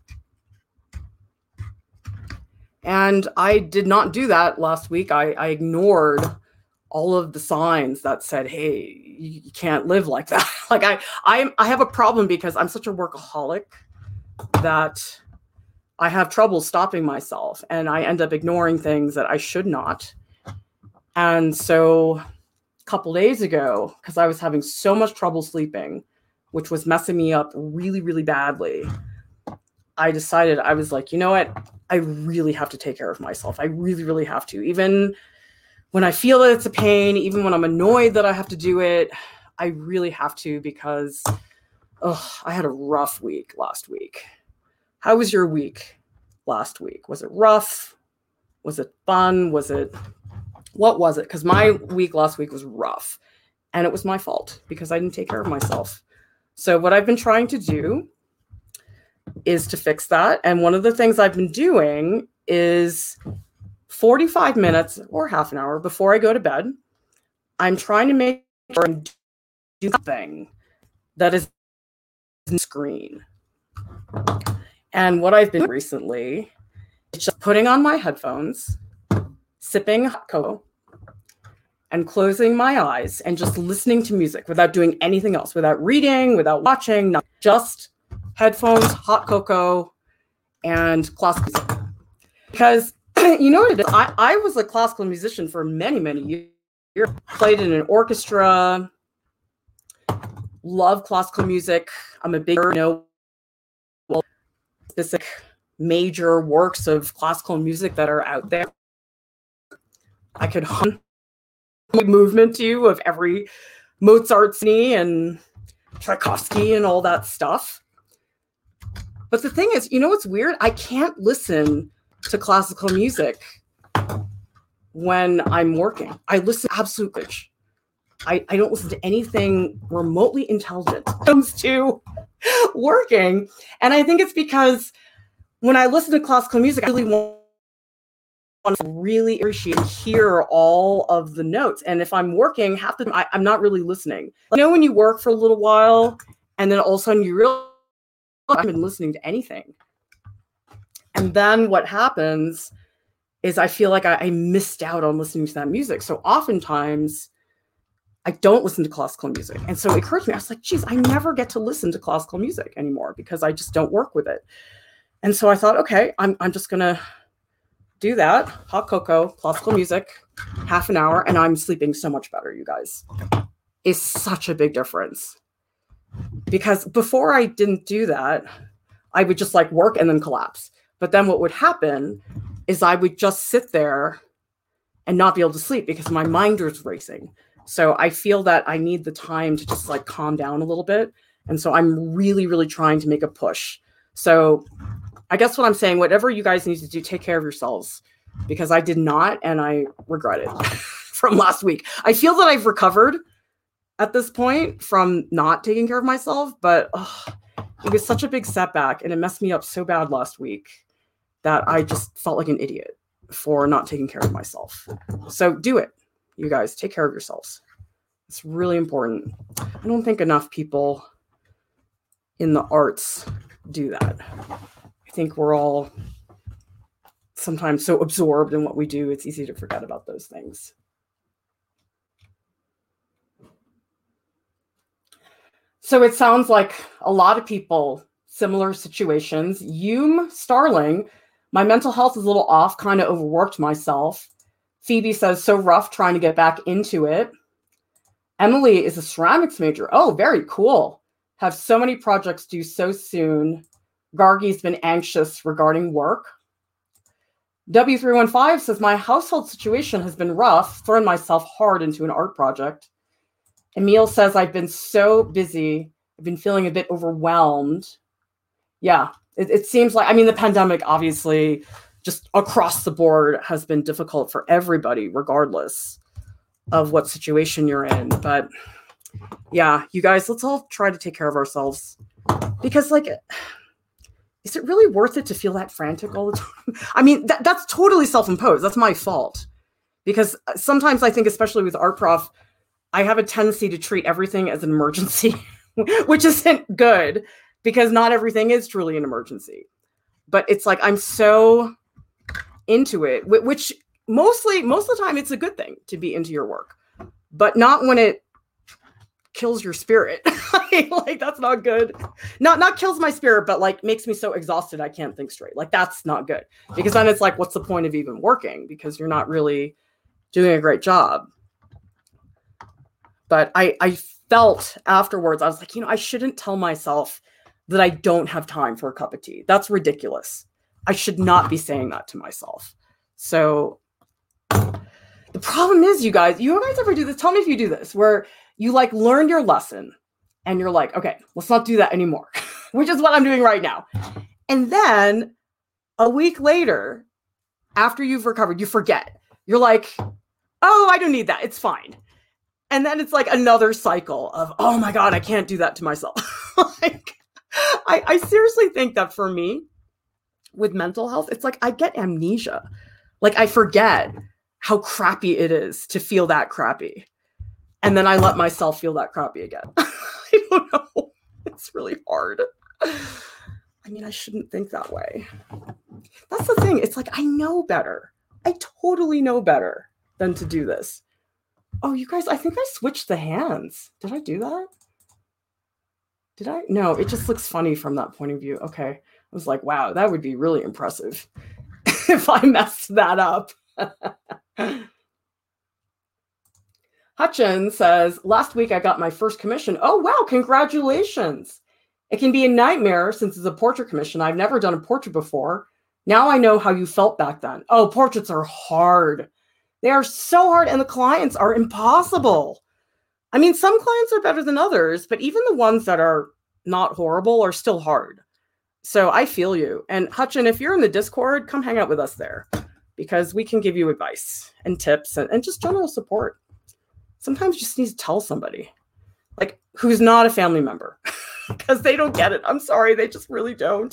And I did not do that last week. I ignored all of the signs that said, hey, you can't live like that. Like, I have a problem because I'm such a workaholic that I have trouble stopping myself, and I end up ignoring things that I should not. And so a couple days ago, because I was having so much trouble sleeping, which was messing me up really, really badly, I decided, I was like, you know what? I really have to take care of myself. I really, really have to. Even when I feel that it's a pain, even when I'm annoyed that I have to do it, I really have to, because I had a rough week last week. How was your week last week? Was it rough? Was it fun? What was it? Because my week last week was rough, and it was my fault because I didn't take care of myself. So what I've been trying to do is to fix that. And one of the things I've been doing is 45 minutes or half an hour before I go to bed, I'm trying to make sure I do something that is on the screen. And what I've been doing recently is just putting on my headphones, sipping hot cocoa, and closing my eyes and just listening to music without doing anything else, without reading, without watching, just headphones, hot cocoa, and classical music. Because you know what it is? I was a classical musician for many, many years. Played in an orchestra, love classical music. I'm a big, specific major works of classical music that are out there. I could hum movement to you of every Mozart symphony and Tchaikovsky and all that stuff. But the thing is, you know what's weird? I can't listen to classical music when I'm working. I listen to absolute garbage. I don't listen to anything remotely intelligent when it comes to working. And I think it's because when I listen to classical music, I really want to really appreciate and hear all of the notes. And if I'm working, half the time I'm not really listening. You know, when you work for a little while and then all of a sudden you realize I haven't been listening to anything. And then what happens is I feel like I missed out on listening to that music. So oftentimes I don't listen to classical music. And so it occurred to me, I was like, geez, I never get to listen to classical music anymore because I just don't work with it. And so I thought, okay, I'm just going to do that. Hot cocoa, classical music, half an hour, and I'm sleeping so much better, you guys. It's such a big difference. Because before I didn't do that, I would just like work and then collapse. But then what would happen is I would just sit there and not be able to sleep because my mind was racing. So I feel that I need the time to just like calm down a little bit. And so I'm really, really trying to make a push. So I guess what I'm saying, whatever you guys need to do, take care of yourselves, because I did not, and I regret it from last week. I feel that I've recovered at this point from not taking care of myself, but it was such a big setback and it messed me up so bad last week that I just felt like an idiot for not taking care of myself. So do it, you guys. Take care of yourselves. It's really important. I don't think enough people in the arts do that. I think we're all sometimes so absorbed in what we do, it's easy to forget about those things. So it sounds like a lot of people, similar situations. Hume Starling, my mental health is a little off, kind of overworked myself. Phoebe says, so rough trying to get back into it. Emily is a ceramics major. Oh, very cool. Have so many projects due so soon. Gargi's been anxious regarding work. W315 says, my household situation has been rough, thrown myself hard into an art project. Emil says, I've been so busy. I've been feeling a bit overwhelmed. Yeah, it seems like, I mean, the pandemic, obviously, just across the board has been difficult for everybody, regardless of what situation you're in. But yeah, you guys, let's all try to take care of ourselves, because like, is it really worth it to feel that frantic all the time? I mean, that's totally self-imposed. That's my fault. Because sometimes I think, especially with art prof, I have a tendency to treat everything as an emergency, which isn't good, because not everything is truly an emergency. But it's like, I'm so into it, which most of the time it's a good thing to be into your work, but not when it kills your spirit. Like that's not good. Not kills my spirit, but like makes me so exhausted I can't think straight. Like that's not good, because then it's like, what's the point of even working, because you're not really doing a great job. But I felt afterwards, I was like, I shouldn't tell myself that I don't have time for a cup of tea. That's ridiculous. I should not be saying that to myself. So the problem is, you guys ever do this? Tell me if you do this, where you like learn your lesson and you're like, okay, let's not do that anymore, which is what I'm doing right now. And then a week later, after you've recovered, you forget. You're like, oh, I don't need that. It's fine. And then it's like another cycle of, oh my God, I can't do that to myself. Like, I seriously think that for me, with mental health, it's like I get amnesia. Like I forget how crappy it is to feel that crappy. And then I let myself feel that crappy again. I don't know. It's really hard. I mean, I shouldn't think that way. That's the thing. It's like, I know better. I totally know better than to do this. Oh, you guys, I think I switched the hands. Did I do that? Did I? No, it just looks funny from that point of view. Okay. I was like, wow, that would be really impressive if I messed that up. Hutchins says, last week I got my first commission. Oh, wow, congratulations. It can be a nightmare since it's a portrait commission. I've never done a portrait before. Now I know how you felt back then. Oh, portraits are hard. They are so hard, and the clients are impossible. I mean, some clients are better than others, but even the ones that are not horrible are still hard. So I feel you. And Hutchin, if you're in the Discord, come hang out with us there, because we can give you advice and tips and just general support. Sometimes you just need to tell somebody, like, who's not a family member, because they don't get it. I'm sorry, they just really don't.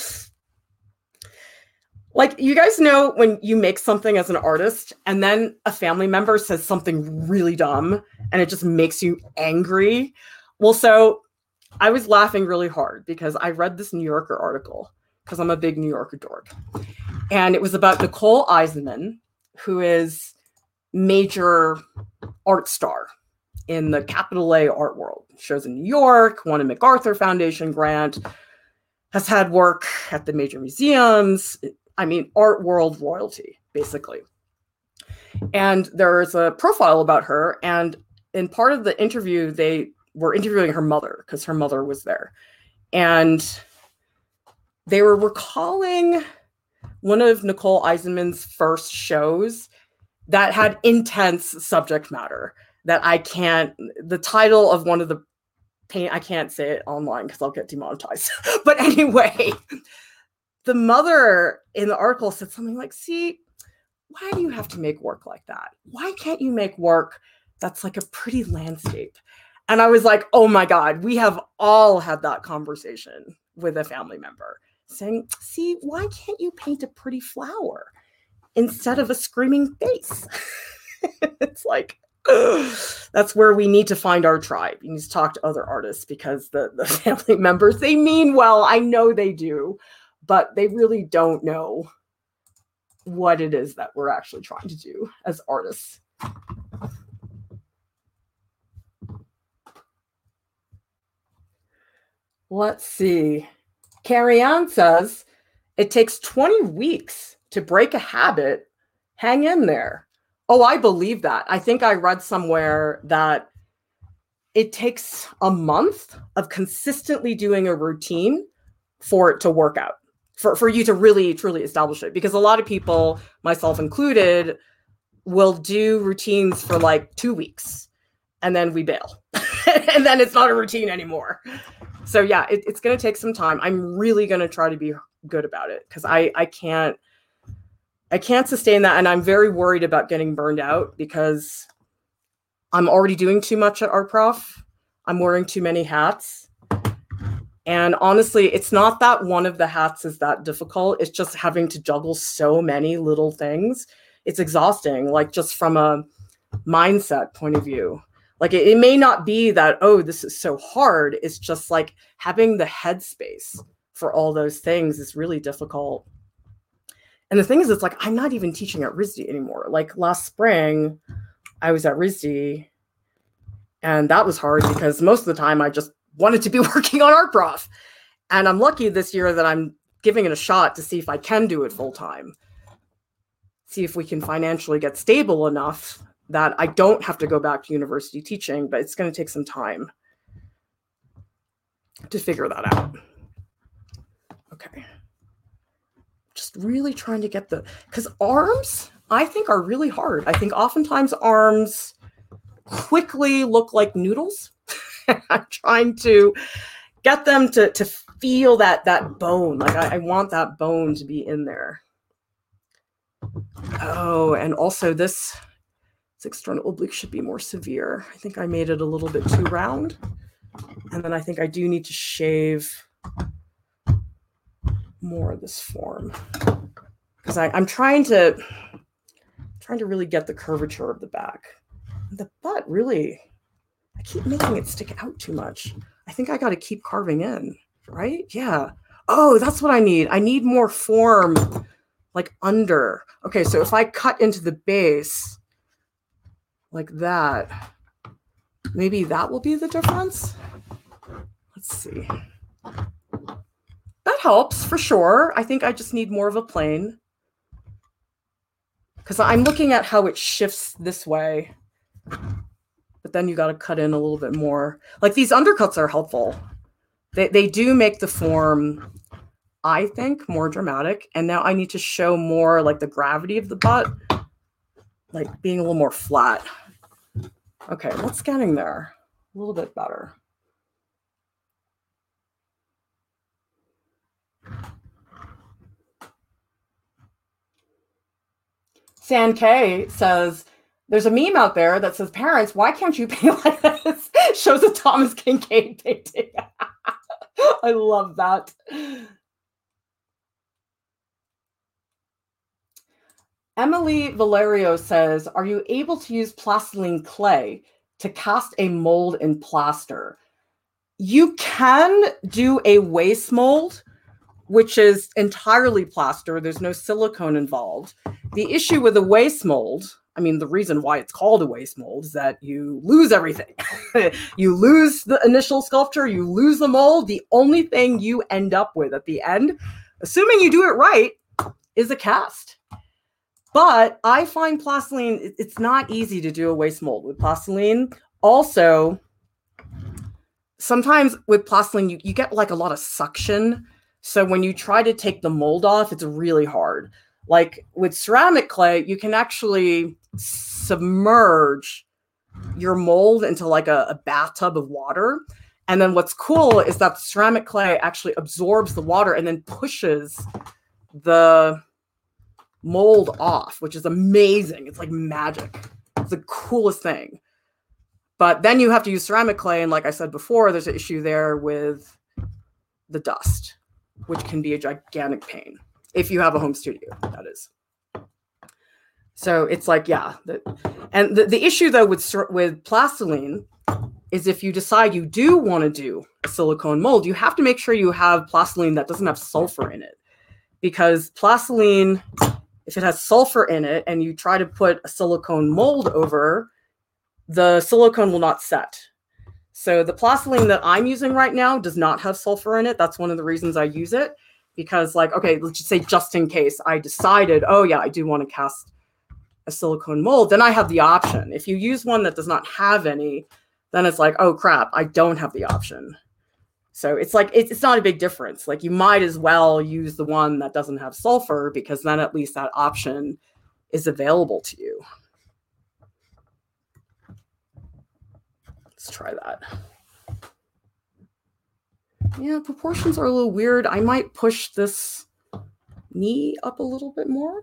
Like, you guys know when you make something as an artist and then a family member says something really dumb and it just makes you angry? Well, so I was laughing really hard because I read this New Yorker article, because I'm a big New Yorker dork. And it was about Nicole Eisenman, who is major art star in the capital A art world. Shows in New York, won a MacArthur Foundation grant, has had work at the major museums. I mean, art world royalty, basically. And there's a profile about her. And in part of the interview, they were interviewing her mother because her mother was there. And they were recalling one of Nicole Eisenman's first shows that had intense subject matter that the title of one of the I can't say it online because I'll get demonetized. But anyway, the mother in the article said something like, see, why do you have to make work like that? Why can't you make work that's like a pretty landscape? And I was like, oh my God, we have all had that conversation with a family member saying, see, why can't you paint a pretty flower instead of a screaming face? It's like, that's where we need to find our tribe. You need to talk to other artists because the family members, they mean well. I know they do, but they really don't know what it is that we're actually trying to do as artists. Let's see. Carrie Ann says, it takes 20 weeks to break a habit. Hang in there. Oh, I believe that. I think I read somewhere that it takes a month of consistently doing a routine for it to work out, for you to really, truly establish it. Because a lot of people, myself included, will do routines for like 2 weeks and then we bail. And then it's not a routine anymore. So yeah, it's going to take some time. I'm really going to try to be good about it because I can't sustain that. And I'm very worried about getting burned out because I'm already doing too much at Art Prof. I'm wearing too many hats. And honestly, it's not that one of the hats is that difficult. It's just having to juggle so many little things. It's exhausting, like just from a mindset point of view. Like it may not be that, oh, this is so hard. It's just like having the headspace for all those things is really difficult. And the thing is, it's like, I'm not even teaching at RISD anymore. Like last spring, I was at RISD and that was hard because most of the time I just wanted to be working on Art Prof. And I'm lucky this year that I'm giving it a shot to see if I can do it full time. See if we can financially get stable enough that I don't have to go back to university teaching, but it's going to take some time to figure that out. Okay. Just really trying to get because arms, I think, are really hard. I think oftentimes arms quickly look like noodles. I'm trying to get them to feel that bone. Like I want that bone to be in there. Oh, and also this external oblique should be more severe. I think I made it a little bit too round. And then I think I do need to shave more of this form. Because I'm trying to really get the curvature of the back. The butt really, I keep making it stick out too much. I think I got to keep carving in, right? Yeah. Oh, that's what I need. I need more form like under. Okay, so if I cut into the base like that, maybe that will be the difference. Let's see. That helps for sure. I think I just need more of a plane because I'm looking at how it shifts this way, but then you got to cut in a little bit more. Like these undercuts are helpful. They do make the form, I think, more dramatic. And now I need to show more like the gravity of the butt, like being a little more flat. Okay, what's getting there? A little bit better. San K says, there's a meme out there that says, parents, why can't you paint like this? Shows a Thomas Kincaid painting. I love that. Emily Valerio says, are you able to use plastiline clay to cast a mold in plaster? You can do a waste mold, which is entirely plaster. There's no silicone involved. The issue with a waste mold, I mean, the reason why it's called a waste mold is that you lose everything. You lose the initial sculpture, you lose the mold. The only thing you end up with at the end, assuming you do it right, is a cast. But I find plastiline, it's not easy to do a waste mold with plastiline. Also, sometimes with plastiline, you get like a lot of suction. So when you try to take the mold off, it's really hard. Like with ceramic clay, you can actually submerge your mold into like a bathtub of water. And then what's cool is that the ceramic clay actually absorbs the water and then pushes the mold off, which is amazing. It's like magic. It's the coolest thing. But then you have to use ceramic clay. And like I said before, there's an issue there with the dust, which can be a gigantic pain if you have a home studio, that is. So it's like, yeah. And the issue though with plastiline is if you decide you do want to do a silicone mold, you have to make sure you have plastiline that doesn't have sulfur in it. Because plastiline, if it has sulfur in it and you try to put a silicone mold over, the silicone will not set. So the plastiline that I'm using right now does not have sulfur in it. That's one of the reasons I use it. Because like, okay, let's just say just in case I decided, oh yeah, I do want to cast a silicone mold, then I have the option. If you use one that does not have any, then it's like, oh crap, I don't have the option. So it's like, it's not a big difference. Like you might as well use the one that doesn't have sulfur because then at least that option is available to you. Let's try that. Yeah, proportions are a little weird. I might push this knee up a little bit more.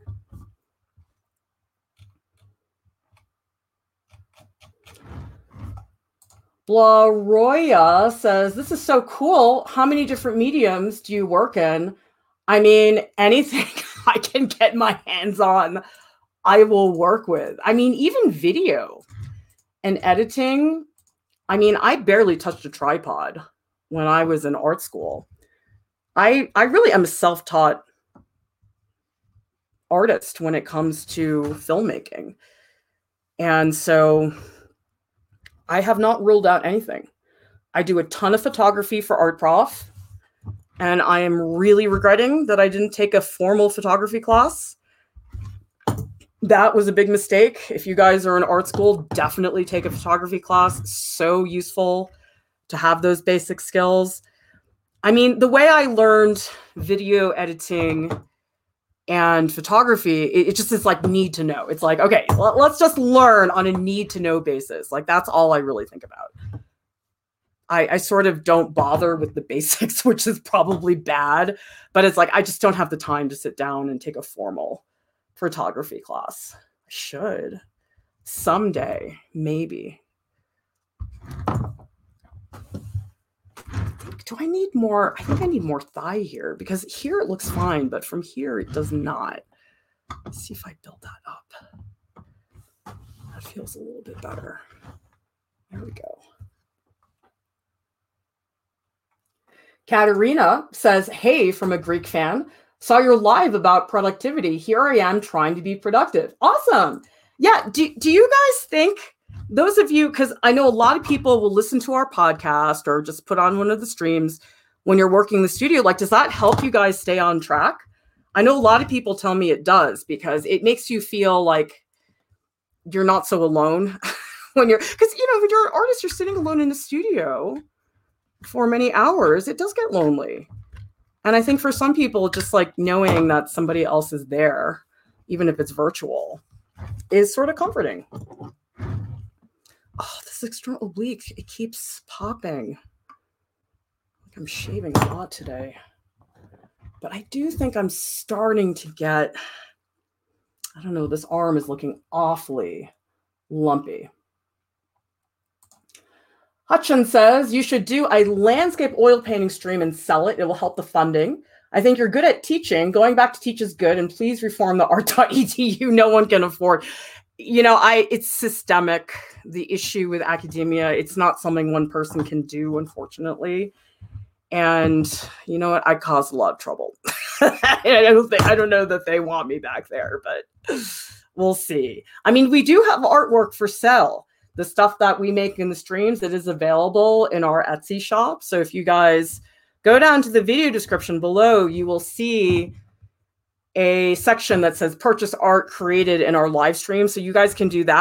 Blaroya says, this is so cool. How many different mediums do you work in? I mean, anything I can get my hands on, I will work with. I mean, even video and editing. I mean, I barely touched a tripod when I was in art school. I really am a self-taught artist when it comes to filmmaking. And so I have not ruled out anything. I do a ton of photography for Art Prof, and I am really regretting that I didn't take a formal photography class. That was a big mistake. If you guys are in art school, definitely take a photography class. So useful to have those basic skills. I mean, the way I learned video editing and photography, it just is like need to know. It's like, okay, let's just learn on a need to know basis. Like that's all I really think about. I sort of don't bother with the basics, which is probably bad, but it's like, I just don't have the time to sit down and take a formal photography class. I should someday, maybe. Do I need more? I think I need more thigh here because here it looks fine, but from here it does not. Let's see if I build that up. That feels a little bit better. There we go. Katerina says, hey, from a Greek fan, saw your live about productivity. Here I am trying to be productive. Awesome. Yeah. Do you guys think, those of you, because I know a lot of people will listen to our podcast or just put on one of the streams when you're working in the studio, like, does that help you guys stay on track? I know a lot of people tell me it does because it makes you feel like you're not so alone when you're, because, you know, when you're an artist, you're sitting alone in the studio for many hours. It does get lonely. And I think for some people, just like knowing that somebody else is there, even if it's virtual, is sort of comforting. Oh, this external oblique, it keeps popping. I'm shaving a lot today. But I do think I'm starting to get, I don't know, this arm is looking awfully lumpy. Hutchin says, you should do a landscape oil painting stream and sell it. It will help the funding. I think you're good at teaching. Going back to teach is good. And please reform the art.edu. No one can afford. You know, it's systemic. The issue with academia, it's not something one person can do, unfortunately. And you know what? I caused a lot of trouble. I don't know that they want me back there, but we'll see. I mean, we do have artwork for sale. The stuff that we make in the streams that is available in our Etsy shop. So if you guys go down to the video description below, you will see a section that says purchase art created in our live stream. So you guys can do that.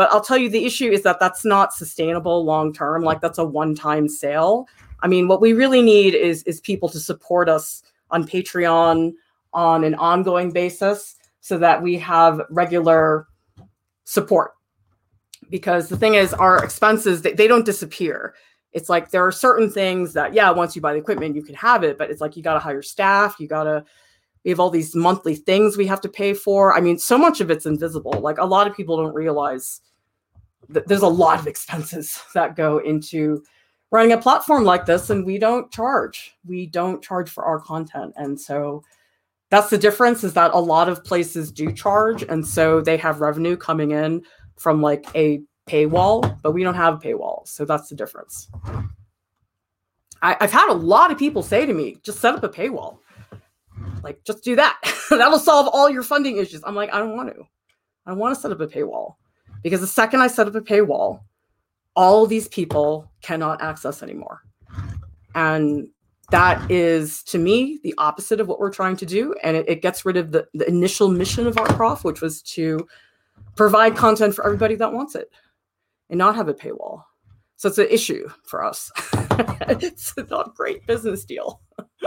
But I'll tell you, the issue is that that's not sustainable long term. Like, that's a one-time sale. I mean, what we really need is people to support us on Patreon on an ongoing basis so that we have regular support. Because the thing is, our expenses, they don't disappear. It's like there are certain things that, yeah, once you buy the equipment, you can have it, but it's like you got to hire staff. We have all these monthly things we have to pay for. I mean, so much of it's invisible. Like, a lot of people don't realize that there's a lot of expenses that go into running a platform like this, and we don't charge. We don't charge for our content. And so that's the difference, is that a lot of places do charge, and so they have revenue coming in from like a paywall, but we don't have a paywall. So that's the difference. I've had a lot of people say to me, just set up a paywall. Like, just do that. That'll solve all your funding issues. I'm like, I don't want to. I want to set up a paywall, because the second I set up a paywall, all these people cannot access anymore. And that is, to me, the opposite of what we're trying to do. And it gets rid of the initial mission of ArtProf, which was to provide content for everybody that wants it and not have a paywall. So it's an issue for us. It's not a great business deal.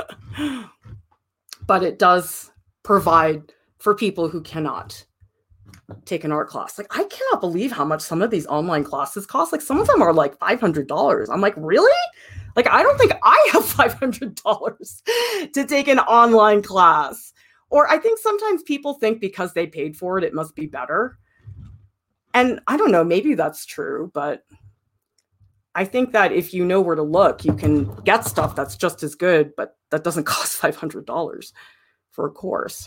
But it does provide for people who cannot take an art class. Like, I cannot believe how much some of these online classes cost. Like, some of them are like $500. I'm like, really? Like, I don't think I have $500 to take an online class. Or I think sometimes people think because they paid for it, it must be better. And I don't know, maybe that's true, but I think that if you know where to look, you can get stuff that's just as good, but that doesn't cost $500 for a course.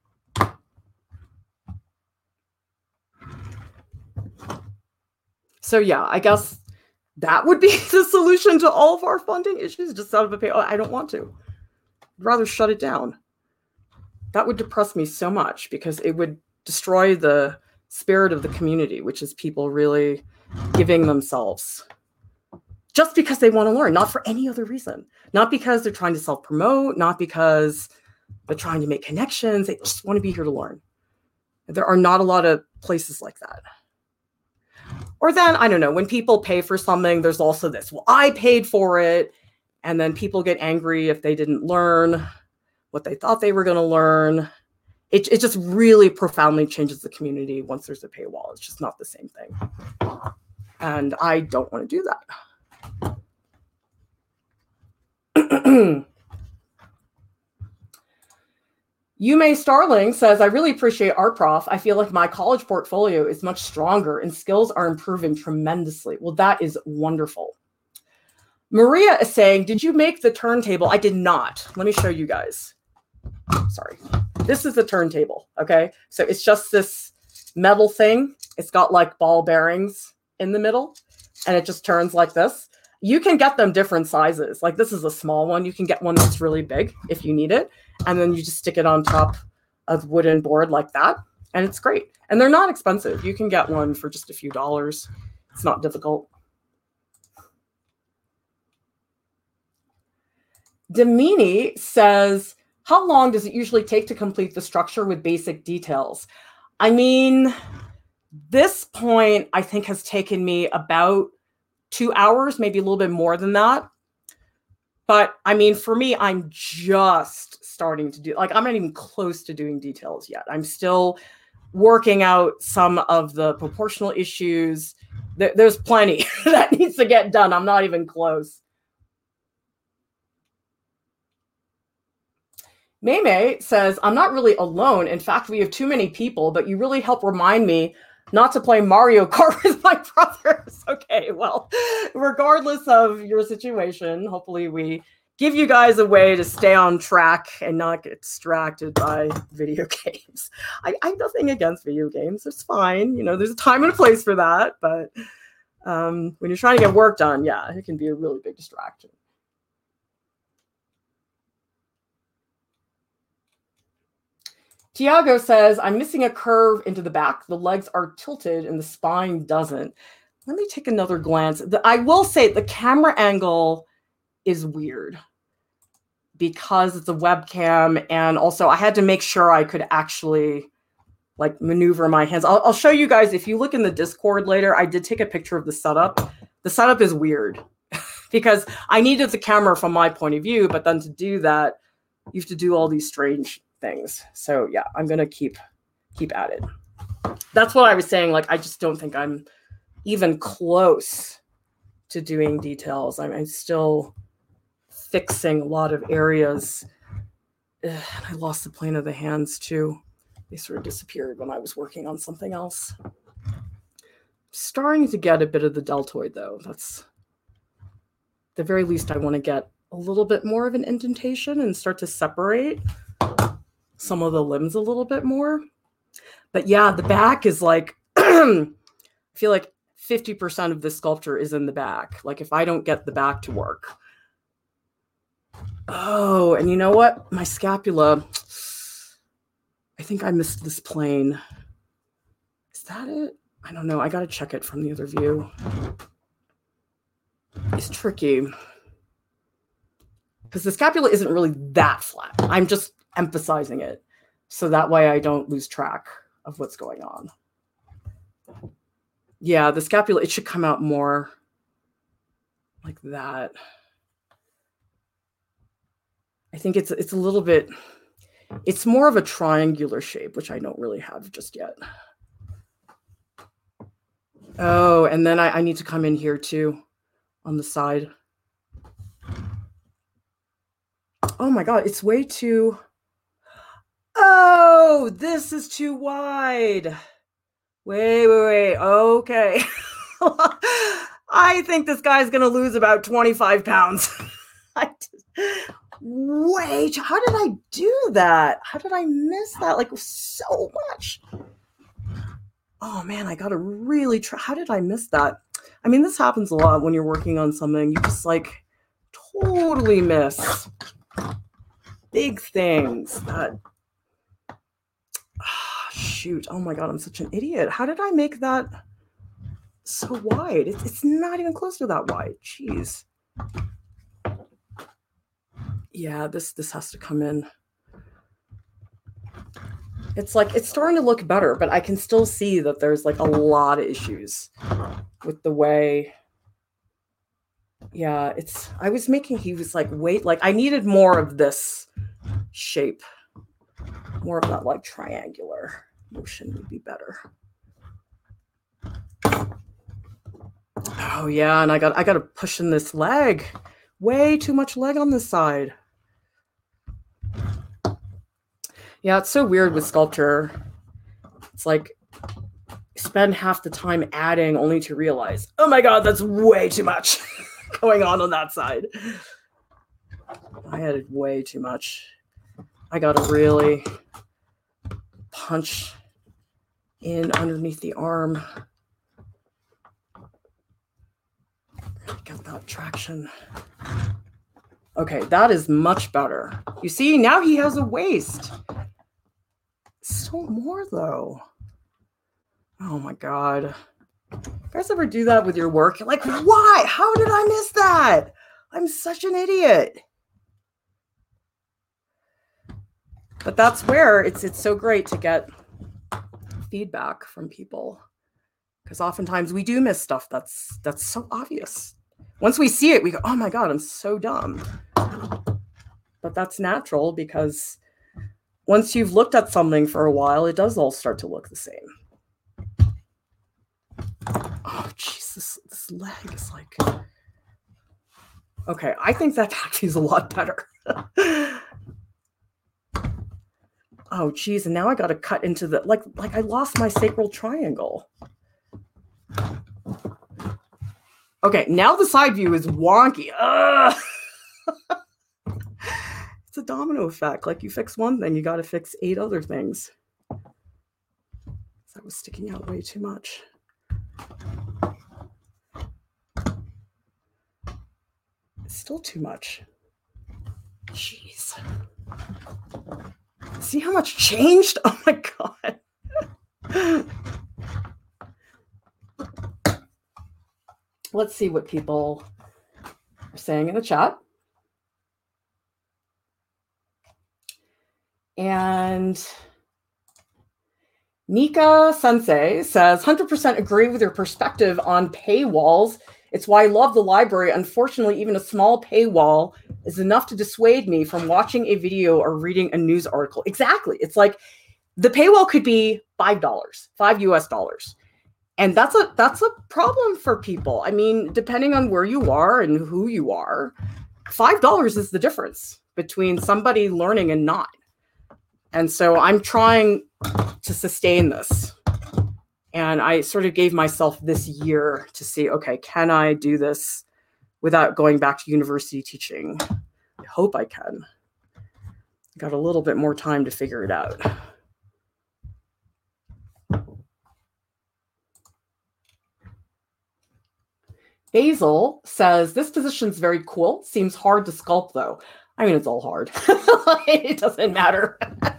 So yeah, I guess that would be the solution to all of our funding issues. Just out of a pay. I don't want to. I'd rather shut it down. That would depress me so much, because it would destroy the spirit of the community, which is people really giving themselves just because they want to learn, not for any other reason. Not because they're trying to self-promote, not because they're trying to make connections. They just want to be here to learn. There are not a lot of places like that. Or then, I don't know, when people pay for something, there's also this, well, I paid for it. And then people get angry if they didn't learn what they thought they were going to learn. It just really profoundly changes the community once there's a paywall. It's just not the same thing. And I don't want to do that. Yume Starling says, I really appreciate ArtProf. I feel like my college portfolio is much stronger and skills are improving tremendously. Well, that is wonderful. Maria is saying, did you make the turntable? I did not. Let me show you guys. Sorry. This is the turntable, okay? So it's just this metal thing. It's got like ball bearings in the middle, and it just turns like this. You can get them different sizes. Like, this is a small one. You can get one that's really big if you need it. And then you just stick it on top of wooden board like that. And it's great. And they're not expensive. You can get one for just a few dollars. It's not difficult. Demini says, how long does it usually take to complete the structure with basic details? I mean, this point, I think, has taken me about 2 hours, maybe a little bit more than that. But I mean, for me, I'm just starting to do, like, I'm not even close to doing details yet. I'm still working out some of the proportional issues. There's plenty that needs to get done. I'm not even close. Mei says, I'm not really alone. In fact, we have too many people, but you really help remind me not to play Mario Kart with my brothers. Okay, well, regardless of your situation, hopefully we give you guys a way to stay on track and not get distracted by video games. I have nothing against video games. It's fine. You know, there's a time and a place for that. But when you're trying to get work done, yeah, it can be a really big distraction. Tiago says, I'm missing a curve into the back. The legs are tilted and the spine doesn't. Let me take another glance. I will say the camera angle is weird because it's a webcam. And also I had to make sure I could actually like maneuver my hands. I'll show you guys. If you look in the Discord later, I did take a picture of the setup. The setup is weird because I needed the camera from my point of view, but then to do that, you have to do all these strange things. So yeah, I'm gonna keep at it. That's what I was saying. Like, I just don't think I'm even close to doing details. I'm still fixing a lot of areas. I lost the plane of the hands too. They sort of disappeared when I was working on something else. Starting to get a bit of the deltoid though. That's the very least. I want to get a little bit more of an indentation and start to separate some of the limbs a little bit more. But yeah, the back is like, I feel like 50% of this sculpture is in the back. Like if I don't get the back to work. Oh, and you know what? My scapula, I think I missed this plane. Is that it? I don't know. I got to check it from the other view. It's tricky because the scapula isn't really that flat. I'm just emphasizing it so that way I don't lose track of what's going on. Yeah, the scapula, it should come out more like that. I think it's a little bit, it's more of a triangular shape, which I don't really have just yet. Oh, and then I need to come in here too on the side. Oh my God, it's way too, oh, this is too wide. Wait. Okay. I think this guy's going to lose about 25 pounds. Wait, how did I do that? How did I miss that? Like so much. Oh man, I got to really try. How did I miss that? I mean, this happens a lot when you're working on something. You just like totally miss big things that, shoot. Oh my God, I'm such an idiot. How did I make that so wide? It's not even close to that wide. Jeez. Yeah, this has to come in. It's like, it's starting to look better, but I can still see that there's like a lot of issues with the way. Yeah, I was making, he was like, wait, like I needed more of this shape, more of that like triangular motion would be better. Oh yeah, and I got to push in this leg. Way too much leg on this side. Yeah, it's so weird with sculpture. It's like spend half the time adding only to realize, oh my God, that's way too much going on that side. I added way too much. I got to really punch in underneath the arm. Get that traction. Okay, that is much better. You see, now he has a waist. Still more though. Oh my God. You guys ever do that with your work? You're like, why? How did I miss that? I'm such an idiot. But that's where it's so great to get feedback from people. Because oftentimes we do miss stuff that's so obvious. Once we see it, we go, oh my God, I'm so dumb. But that's natural because once you've looked at something for a while, it does all start to look the same. Oh, jeez, this leg is like... Okay, I think that actually is a lot better. Oh, geez, and now I got to cut into the... Like I lost my sacral triangle. Okay, now the side view is wonky. It's a domino effect. Like you fix one thing, you got to fix 8 other things. That was sticking out way too much. It's still too much. Jeez. See how much changed? Oh my God. Let's see what people are saying in the chat. And Nika Sensei says, 100% agree with your perspective on paywalls. It's why I love the library. Unfortunately, even a small paywall is enough to dissuade me from watching a video or reading a news article. Exactly. It's like the paywall could be $5, $5 US. And that's a problem for people. I mean, depending on where you are and who you are, $5 is the difference between somebody learning and not. And so I'm trying to sustain this. And I sort of gave myself this year to see, okay, can I do this without going back to university teaching? I hope I can. Got a little bit more time to figure it out. Basil says, this position's very cool. Seems hard to sculpt, though. I mean, it's all hard. It doesn't matter.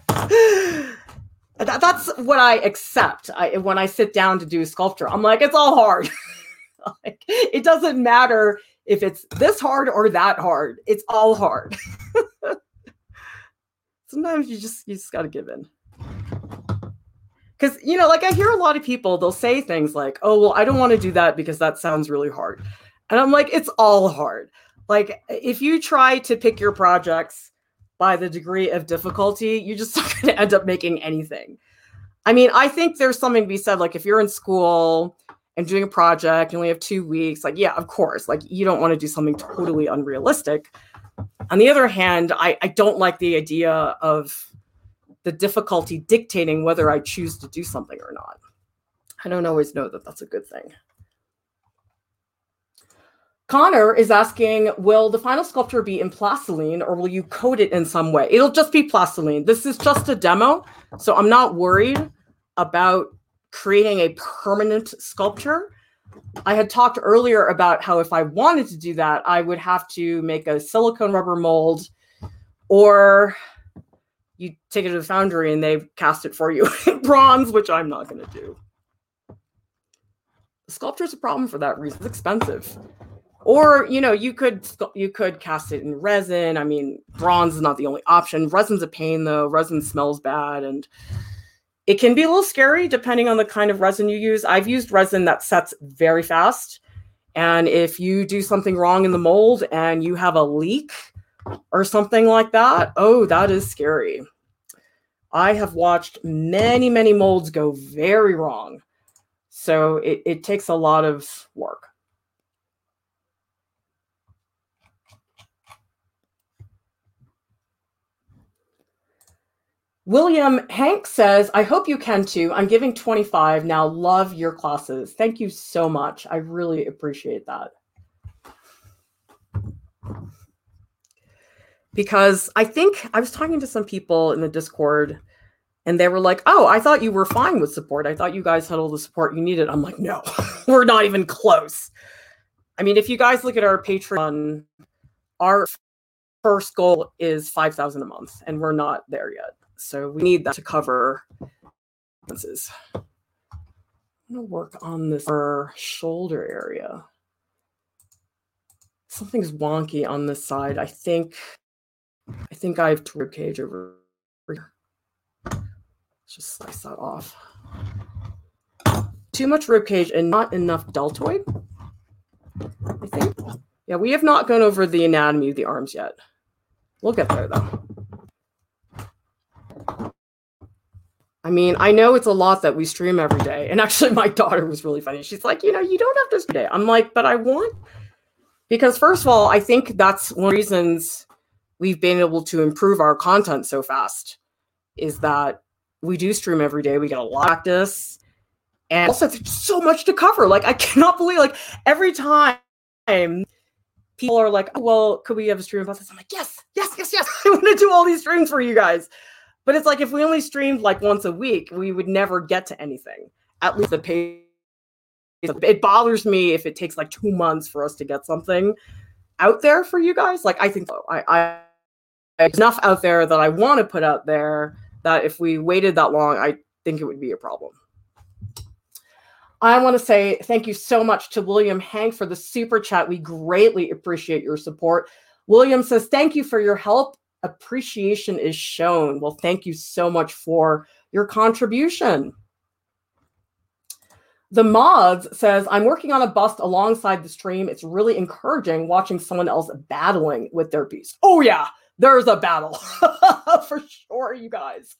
That's what I accept. When I sit down to do sculpture, I'm like, it's all hard. Like, it doesn't matter if it's this hard or that hard. It's all hard. Sometimes you just got to give in. Because, like I hear a lot of people, they'll say things like, oh, well, I don't want to do that because that sounds really hard. And I'm like, it's all hard. Like, if you try to pick your projects by the degree of difficulty, you're just not going to end up making anything. I mean, I think there's something to be said, like if you're in school and doing a project, you only have 2 weeks, like, yeah, of course, like you don't want to do something totally unrealistic. On the other hand, I don't like the idea of the difficulty dictating whether I choose to do something or not. I don't always know that that's a good thing. Connor is asking, will the final sculpture be in plastiline or will you coat it in some way? It'll just be plastiline. This is just a demo, so I'm not worried about creating a permanent sculpture. I had talked earlier about how if I wanted to do that, I would have to make a silicone rubber mold, or you take it to the foundry and they cast it for you in bronze, which I'm not going to do. The sculpture is a problem for that reason. It's expensive. Or, you could cast it in resin. I mean, bronze is not the only option. Resin's a pain, though. Resin smells bad, and it can be a little scary depending on the kind of resin you use. I've used resin that sets very fast. And if you do something wrong in the mold and you have a leak or something like that, oh, that is scary. I have watched many, many molds go very wrong. So it takes a lot of work. William Hank says, I hope you can too. I'm giving 25 now. Love your classes. Thank you so much. I really appreciate that. Because I think I was talking to some people in the Discord and they were like, oh, I thought you were fine with support. I thought you guys had all the support you needed. I'm like, no, we're not even close. I mean, if you guys look at our Patreon, our first goal is 5,000 a month and we're not there yet. So we need that to cover expenses. I'm going to work on this shoulder area. Something's wonky on this side. I think I have rib cage over here. Let's just slice that off. Too much rib cage and not enough deltoid, I think. Yeah, we have not gone over the anatomy of the arms yet. We'll get there, though. I mean, I know it's a lot that we stream every day. And actually, my daughter was really funny. She's like, you don't have to stream every day. I'm like, but I want. Because first of all, I think that's one of the reasons we've been able to improve our content so fast is that we do stream every day. We get a lot of practice. And also, there's so much to cover. Like, I cannot believe, like, every time people are like, oh, well, could we have a stream about this? I'm like, yes. I want to do all these streams for you guys. But it's like, if we only streamed like once a week, we would never get to anything. At least the pace. It bothers me if it takes like 2 months for us to get something out there for you guys. Like, I think so. I enough out there that I want to put out there that if we waited that long, I think it would be a problem. I want to say thank you so much to William Hank for the super chat. We greatly appreciate your support. William says, thank you for your help. Appreciation is shown. Well, thank you so much for your contribution. The Mods says, I'm working on a bust alongside the stream. It's really encouraging watching someone else battling with their beast. Oh, yeah, there's a battle for sure, you guys.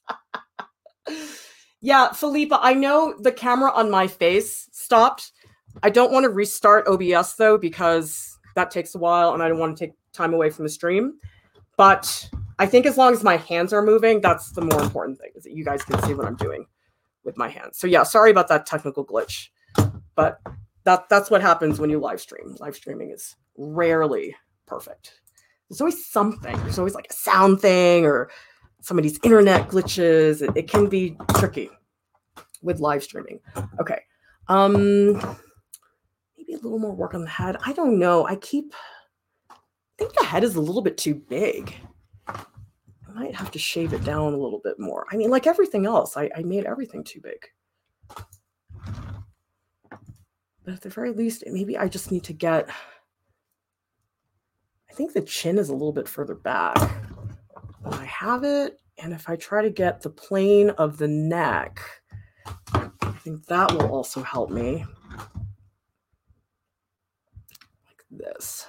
Yeah, Philippa, I know the camera on my face stopped. I don't want to restart OBS, though, because that takes a while and I don't want to take time away from the stream. But I think as long as my hands are moving, that's the more important thing, is that you guys can see what I'm doing with my hands. So yeah, sorry about that technical glitch. But that's what happens when you live stream. Live streaming is rarely perfect. There's always something. There's always like a sound thing or somebody's internet glitches. It can be tricky with live streaming. Okay. Maybe a little more work on the head. I don't know. I think the head is a little bit too big. I might have to shave it down a little bit more. I mean, like everything else, I made everything too big. But at the very least, maybe I just need to get, I think the chin is a little bit further back. I have it, and if I try to get the plane of the neck, I think that will also help me. Like this.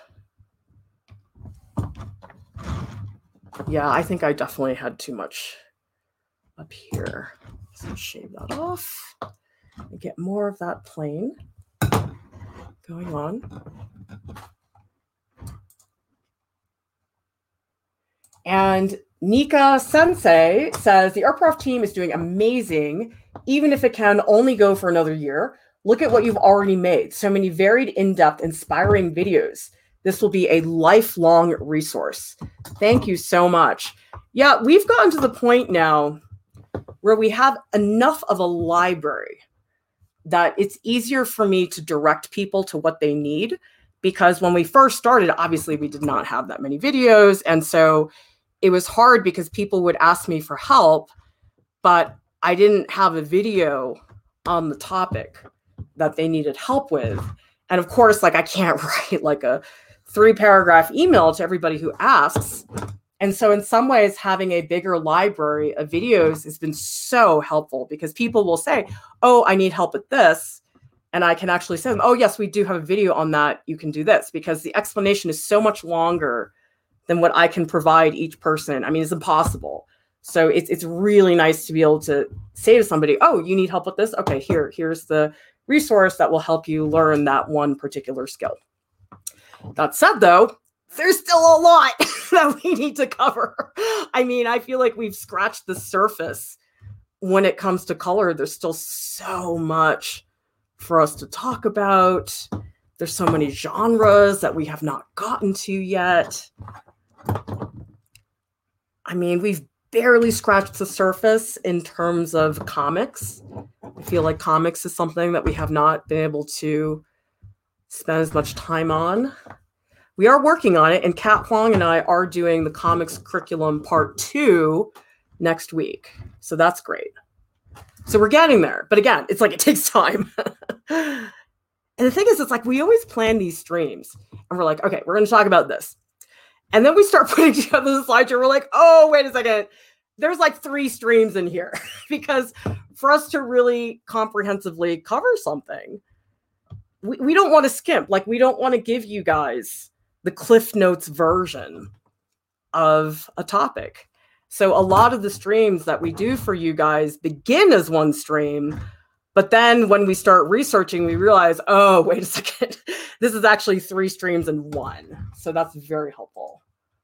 Yeah, I think I definitely had too much up here. So shave that off and get more of that plane going on. And Nika Sensei says, the Art Prof team is doing amazing, even if it can only go for another year. Look at what you've already made. So many varied, in-depth, inspiring videos. This will be a lifelong resource. Thank you so much. Yeah, we've gotten to the point now where we have enough of a library that it's easier for me to direct people to what they need. Because when we first started, obviously we did not have that many videos. And so it was hard because people would ask me for help, but I didn't have a video on the topic that they needed help with. And of course, like I can't write like a 3-paragraph email to everybody who asks. And so in some ways, having a bigger library of videos has been so helpful because people will say, oh, I need help with this. And I can actually say, oh, yes, we do have a video on that. You can do this, because the explanation is so much longer than what I can provide each person. I mean, it's impossible. So it's really nice to be able to say to somebody, oh, you need help with this? Okay, here's the resource that will help you learn that one particular skill. That said, though, there's still a lot that we need to cover. I mean, I feel like we've scratched the surface when it comes to color. There's still so much for us to talk about. There's so many genres that we have not gotten to yet. I mean, we've barely scratched the surface in terms of comics. I feel like comics is something that we have not been able to spend as much time on. We are working on it, and Kat Huang and I are doing the comics curriculum part 2 next week. So that's great. So we're getting there. But again, it's like it takes time. And the thing is, it's like we always plan these streams and we're like, okay, we're going to talk about this. And then we start putting together the slideshow. We're like, oh, wait a second. There's like 3 streams in here. Because for us to really comprehensively cover something, we don't want to skimp. Like, we don't want to give you guys the Cliff Notes version of a topic. So a lot of the streams that we do for you guys begin as one stream, but then when we start researching, we realize, oh, wait a second, this is actually 3 streams in one. So that's very helpful.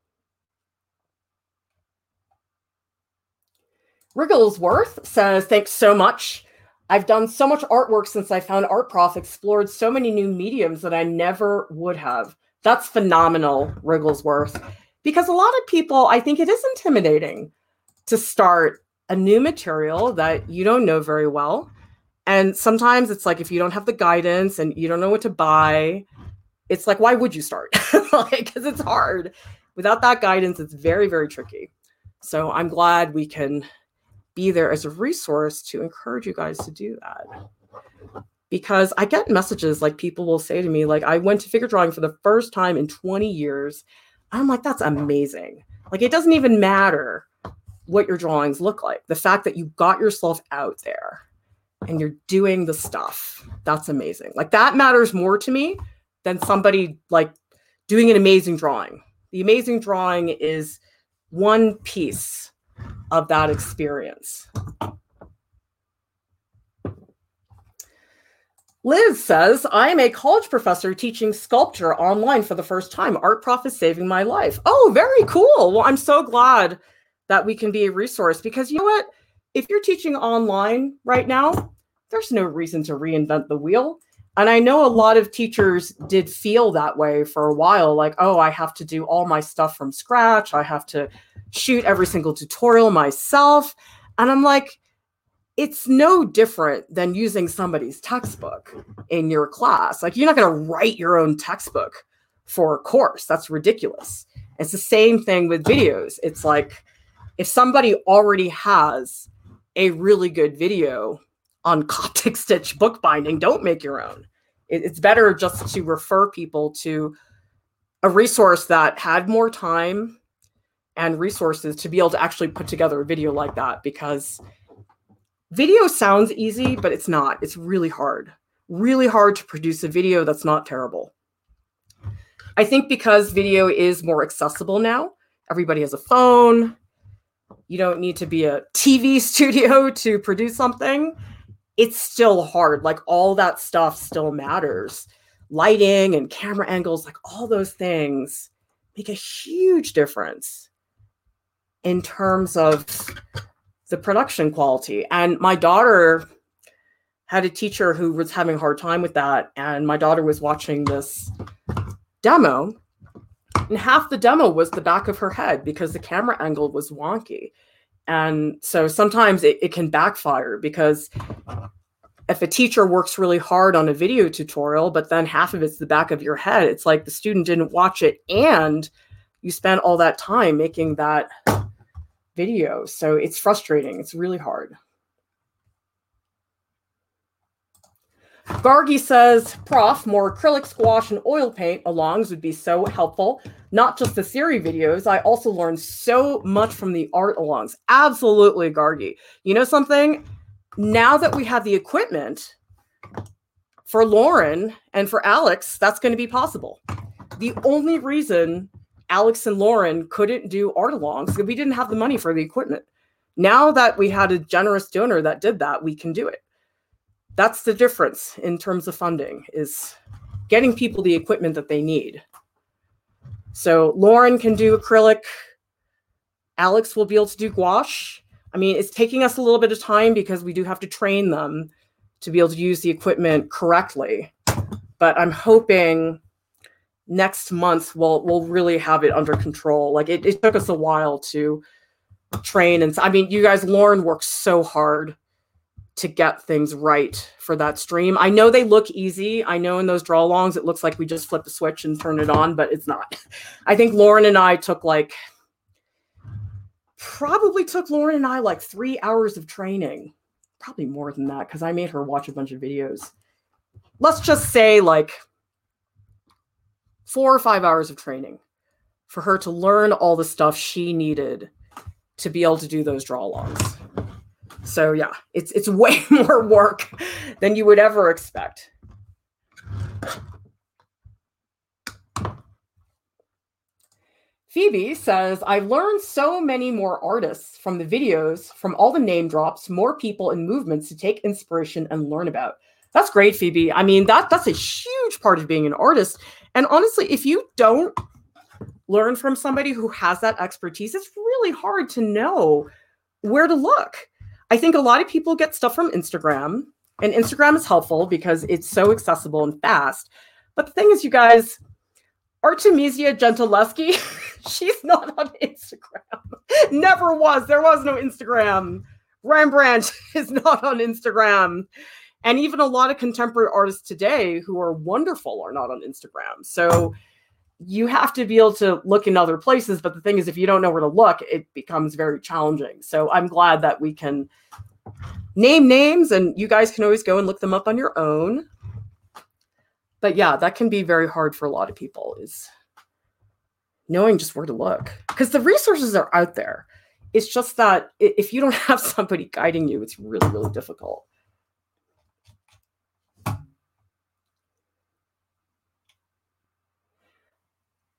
Wrigglesworth says, thanks so much. I've done so much artwork since I found Art Prof, explored so many new mediums that I never would have. That's phenomenal, Wrigglesworth. Because a lot of people, I think it is intimidating to start a new material that you don't know very well. And sometimes it's like, if you don't have the guidance and you don't know what to buy, it's like, why would you start? Because it's hard. Without that guidance, it's very, very tricky. So I'm glad we can be there as a resource to encourage you guys to do that. Because I get messages like people will say to me, like, I went to figure drawing for the first time in 20 years. I'm like, that's amazing. Like, it doesn't even matter what your drawings look like. The fact that you got yourself out there and you're doing the stuff. That's amazing. Like that matters more to me than somebody like doing an amazing drawing. The amazing drawing is one piece of that experience. Liz says, I am a college professor teaching sculpture online for the first time. Art Prof is saving my life. Oh, very cool. Well, I'm so glad that we can be a resource because you know what? If you're teaching online right now, there's no reason to reinvent the wheel. And I know a lot of teachers did feel that way for a while, like, oh, I have to do all my stuff from scratch. I have to shoot every single tutorial myself. And I'm like, it's no different than using somebody's textbook in your class. Like, you're not going to write your own textbook for a course. That's ridiculous. It's the same thing with videos. It's like, if somebody already has a really good video on Coptic stitch bookbinding, don't make your own. It's better just to refer people to a resource that had more time and resources to be able to actually put together a video like that, because video sounds easy, but it's not. It's really hard to produce a video that's not terrible. I think because video is more accessible now, everybody has a phone. You don't need to be a TV studio to produce something. It's still hard. Like, all that stuff still matters. Lighting and camera angles, like all those things make a huge difference in terms of the production quality. And my daughter had a teacher who was having a hard time with that. And my daughter was watching this demo, and half the demo was the back of her head because the camera angle was wonky. And so sometimes it can backfire, because if a teacher works really hard on a video tutorial, but then half of it's the back of your head, it's like the student didn't watch it and you spent all that time making that video. So it's frustrating. It's really hard. Gargi says, Prof, more acrylic, squash, and oil paint alongs would be so helpful. Not just the theory videos. I also learned so much from the art alongs. Absolutely, Gargi. You know something? Now that we have the equipment for Lauren and for Alex, that's going to be possible. The only reason Alex and Lauren couldn't do art alongs is because we didn't have the money for the equipment. Now that we had a generous donor that did that, we can do it. That's the difference in terms of funding, is getting people the equipment that they need. So Lauren can do acrylic. Alex will be able to do gouache. I mean, it's taking us a little bit of time because we do have to train them to be able to use the equipment correctly. But I'm hoping next month we'll really have it under control. Like, it took us a while to train. And I mean, you guys, Lauren works so hard to get things right for that stream. I know they look easy. I know in those draw alongs, it looks like we just flip the switch and turn it on, but it's not. I think Lauren and I probably took Lauren and I like 3 hours of training, probably more than that, because I made her watch a bunch of videos. Let's just say like 4 or 5 hours of training for her to learn all the stuff she needed to be able to do those draw alongs. So yeah, it's way more work than you would ever expect. Phoebe says, I learned so many more artists from the videos, from all the name drops, more people and movements to take inspiration and learn about. That's great, Phoebe. I mean, that's a huge part of being an artist. And honestly, if you don't learn from somebody who has that expertise, it's really hard to know where to look. I think a lot of people get stuff from Instagram, and Instagram is helpful because it's so accessible and fast. But the thing is, you guys, Artemisia Gentileschi, she's not on Instagram. Never was. There was no Instagram. Rembrandt is not on Instagram. And even a lot of contemporary artists today who are wonderful are not on Instagram. So you have to be able to look in other places. But the thing is, if you don't know where to look, it becomes very challenging. So I'm glad that we can name names, and you guys can always go and look them up on your own. But yeah, that can be very hard for a lot of people, is knowing just where to look, because the resources are out there. It's just that if you don't have somebody guiding you, it's really, really difficult.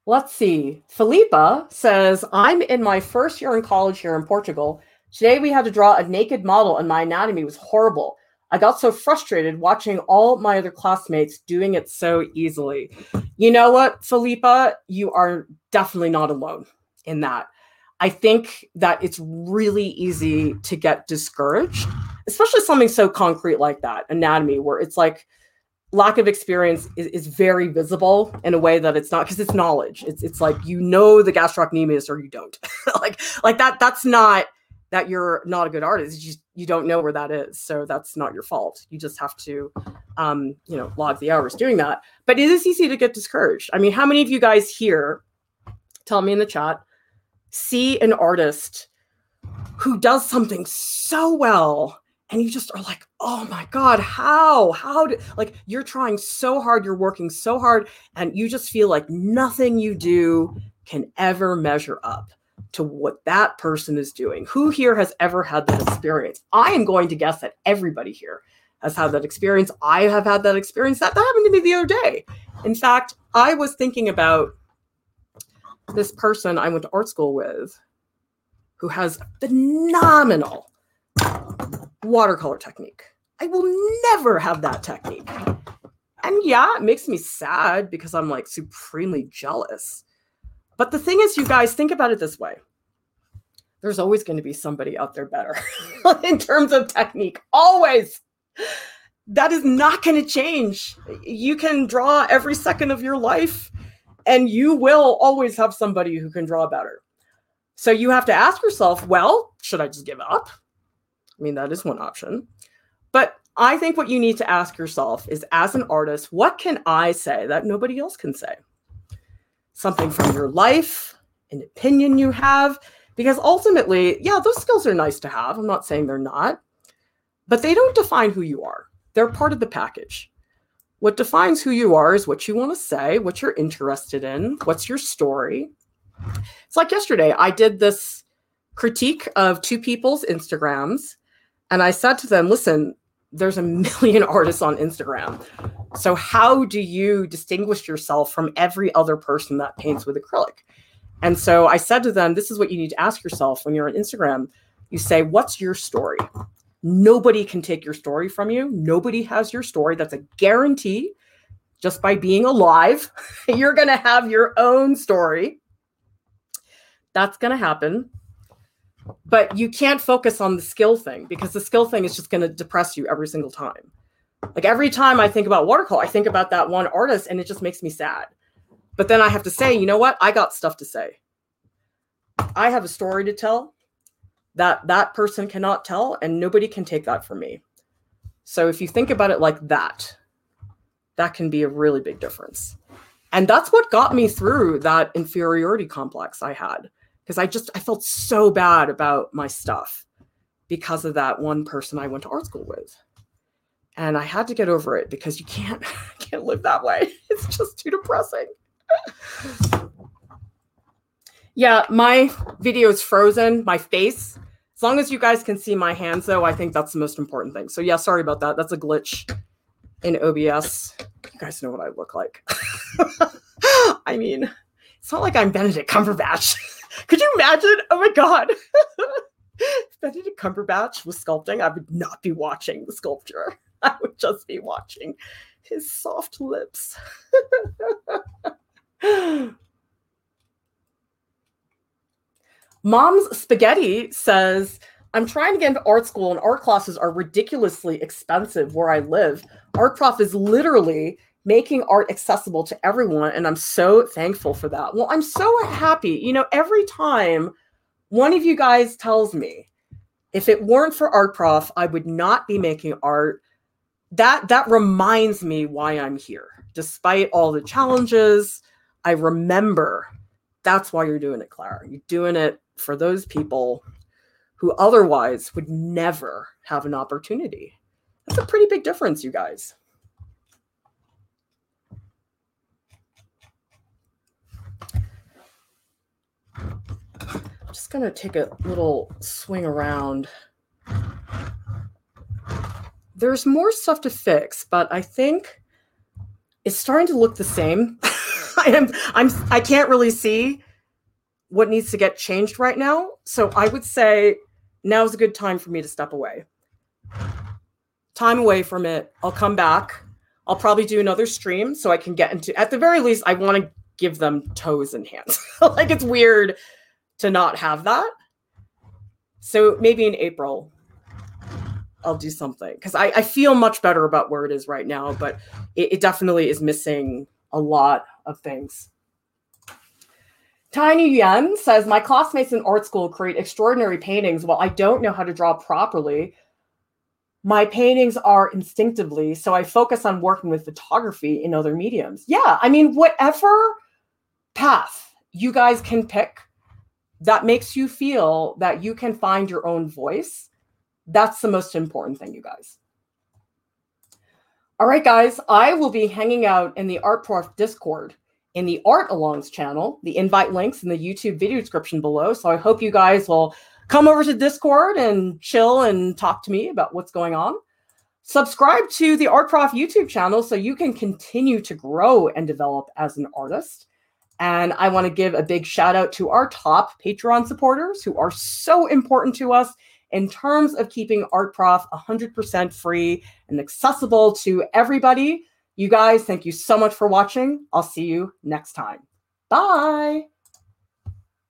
Let's see. Felipa says, I'm in my first year in college here in Portugal. Today we had to draw a naked model and my anatomy was horrible. I got so frustrated watching all my other classmates doing it so easily. You know what, Felipa? You are definitely not alone in that. I think that it's really easy to get discouraged, especially something so concrete like that, anatomy, where it's like, lack of experience is very visible in a way that it's not, because it's knowledge. It's like, you know, the gastrocnemius or you don't. like that's not that you're not a good artist. It's just, you don't know where that is. So that's not your fault. You just have to, log the hours doing that. But it is easy to get discouraged. I mean, how many of you guys here, tell me in the chat, see an artist who does something so well and you just are like, oh my God, how did, like, you're trying so hard, you're working so hard, and you just feel like nothing you do can ever measure up to what that person is doing. Who here has ever had that experience? I am going to guess that everybody here has had that experience. I have had that experience. That happened to me the other day. In fact, I was thinking about this person I went to art school with who has phenomenal watercolor technique. I will never have that technique. And yeah, it makes me sad because I'm like supremely jealous. But the thing is, you guys, think about it this way. There's always going to be somebody out there better in terms of technique. Always. That is not going to change. You can draw every second of your life and you will always have somebody who can draw better. So you have to ask yourself, well, should I just give up? I mean, that is one option. But I think what you need to ask yourself is, as an artist, what can I say that nobody else can say? Something from your life, an opinion you have, because ultimately, yeah, those skills are nice to have. I'm not saying they're not, but they don't define who you are. They're part of the package. What defines who you are is what you want to say, what you're interested in, what's your story. It's like yesterday, I did this critique of two people's Instagrams, and I said to them, listen, there's a million artists on Instagram. So how do you distinguish yourself from every other person that paints with acrylic? And so I said to them, this is what you need to ask yourself when you're on Instagram. You say, what's your story? Nobody can take your story from you. Nobody has your story. That's a guarantee. Just by being alive, you're going to have your own story. That's going to happen. But you can't focus on the skill thing, because the skill thing is just going to depress you every single time. Like every time I think about watercolor, I think about that one artist and it just makes me sad. But then I have to say, you know what? I got stuff to say. I have a story to tell that that person cannot tell, and nobody can take that from me. So if you think about it like that, that can be a really big difference. And that's what got me through that inferiority complex I had. Because I felt so bad about my stuff because of that one person I went to art school with. And I had to get over it, because you can't live that way. It's just too depressing. Yeah, my video is frozen, my face. As long as you guys can see my hands, though, I think that's the most important thing. So yeah, sorry about that. That's a glitch in OBS. You guys know what I look like. I mean, it's not like I'm Benedict Cumberbatch. Could you imagine? Oh my God. If Benedict Cumberbatch was sculpting, I would not be watching the sculpture. I would just be watching his soft lips. Mom's Spaghetti says, I'm trying to get into art school and art classes are ridiculously expensive where I live. Art Prof is literally making art accessible to everyone, and I'm so thankful for that. Well, I'm so happy. You know, every time one of you guys tells me, if it weren't for Art Prof, I would not be making art, that reminds me why I'm here. Despite all the challenges, I remember that's why you're doing it, Clara. You're doing it for those people who otherwise would never have an opportunity. That's a pretty big difference, you guys. I'm just going to take a little swing around. There's more stuff to fix, but I think it's starting to look the same. I can't really see what needs to get changed right now. So I would say now's a good time for me to step away. Time away from it. I'll come back. I'll probably do another stream so I can get into, at the very least, I want to give them toes and hands. Like, it's weird to not have that. So maybe in April, I'll do something, because I feel much better about where it is right now, but it definitely is missing a lot of things. Tiny Yen says, my classmates in art school create extraordinary paintings. While I don't know how to draw properly, my paintings are instinctively, so I focus on working with photography in other mediums. Yeah, I mean, whatever path you guys can pick that makes you feel that you can find your own voice, that's the most important thing, you guys. All right, guys, I will be hanging out in the Art Prof Discord in the Art Alongs channel. The invite links in the YouTube video description below. So I hope you guys will come over to Discord and chill and talk to me about what's going on. Subscribe to the Art Prof YouTube channel so you can continue to grow and develop as an artist. And I want to give a big shout out to our top Patreon supporters who are so important to us in terms of keeping Art Prof 100% free and accessible to everybody. You guys, thank you so much for watching. I'll see you next time. Bye.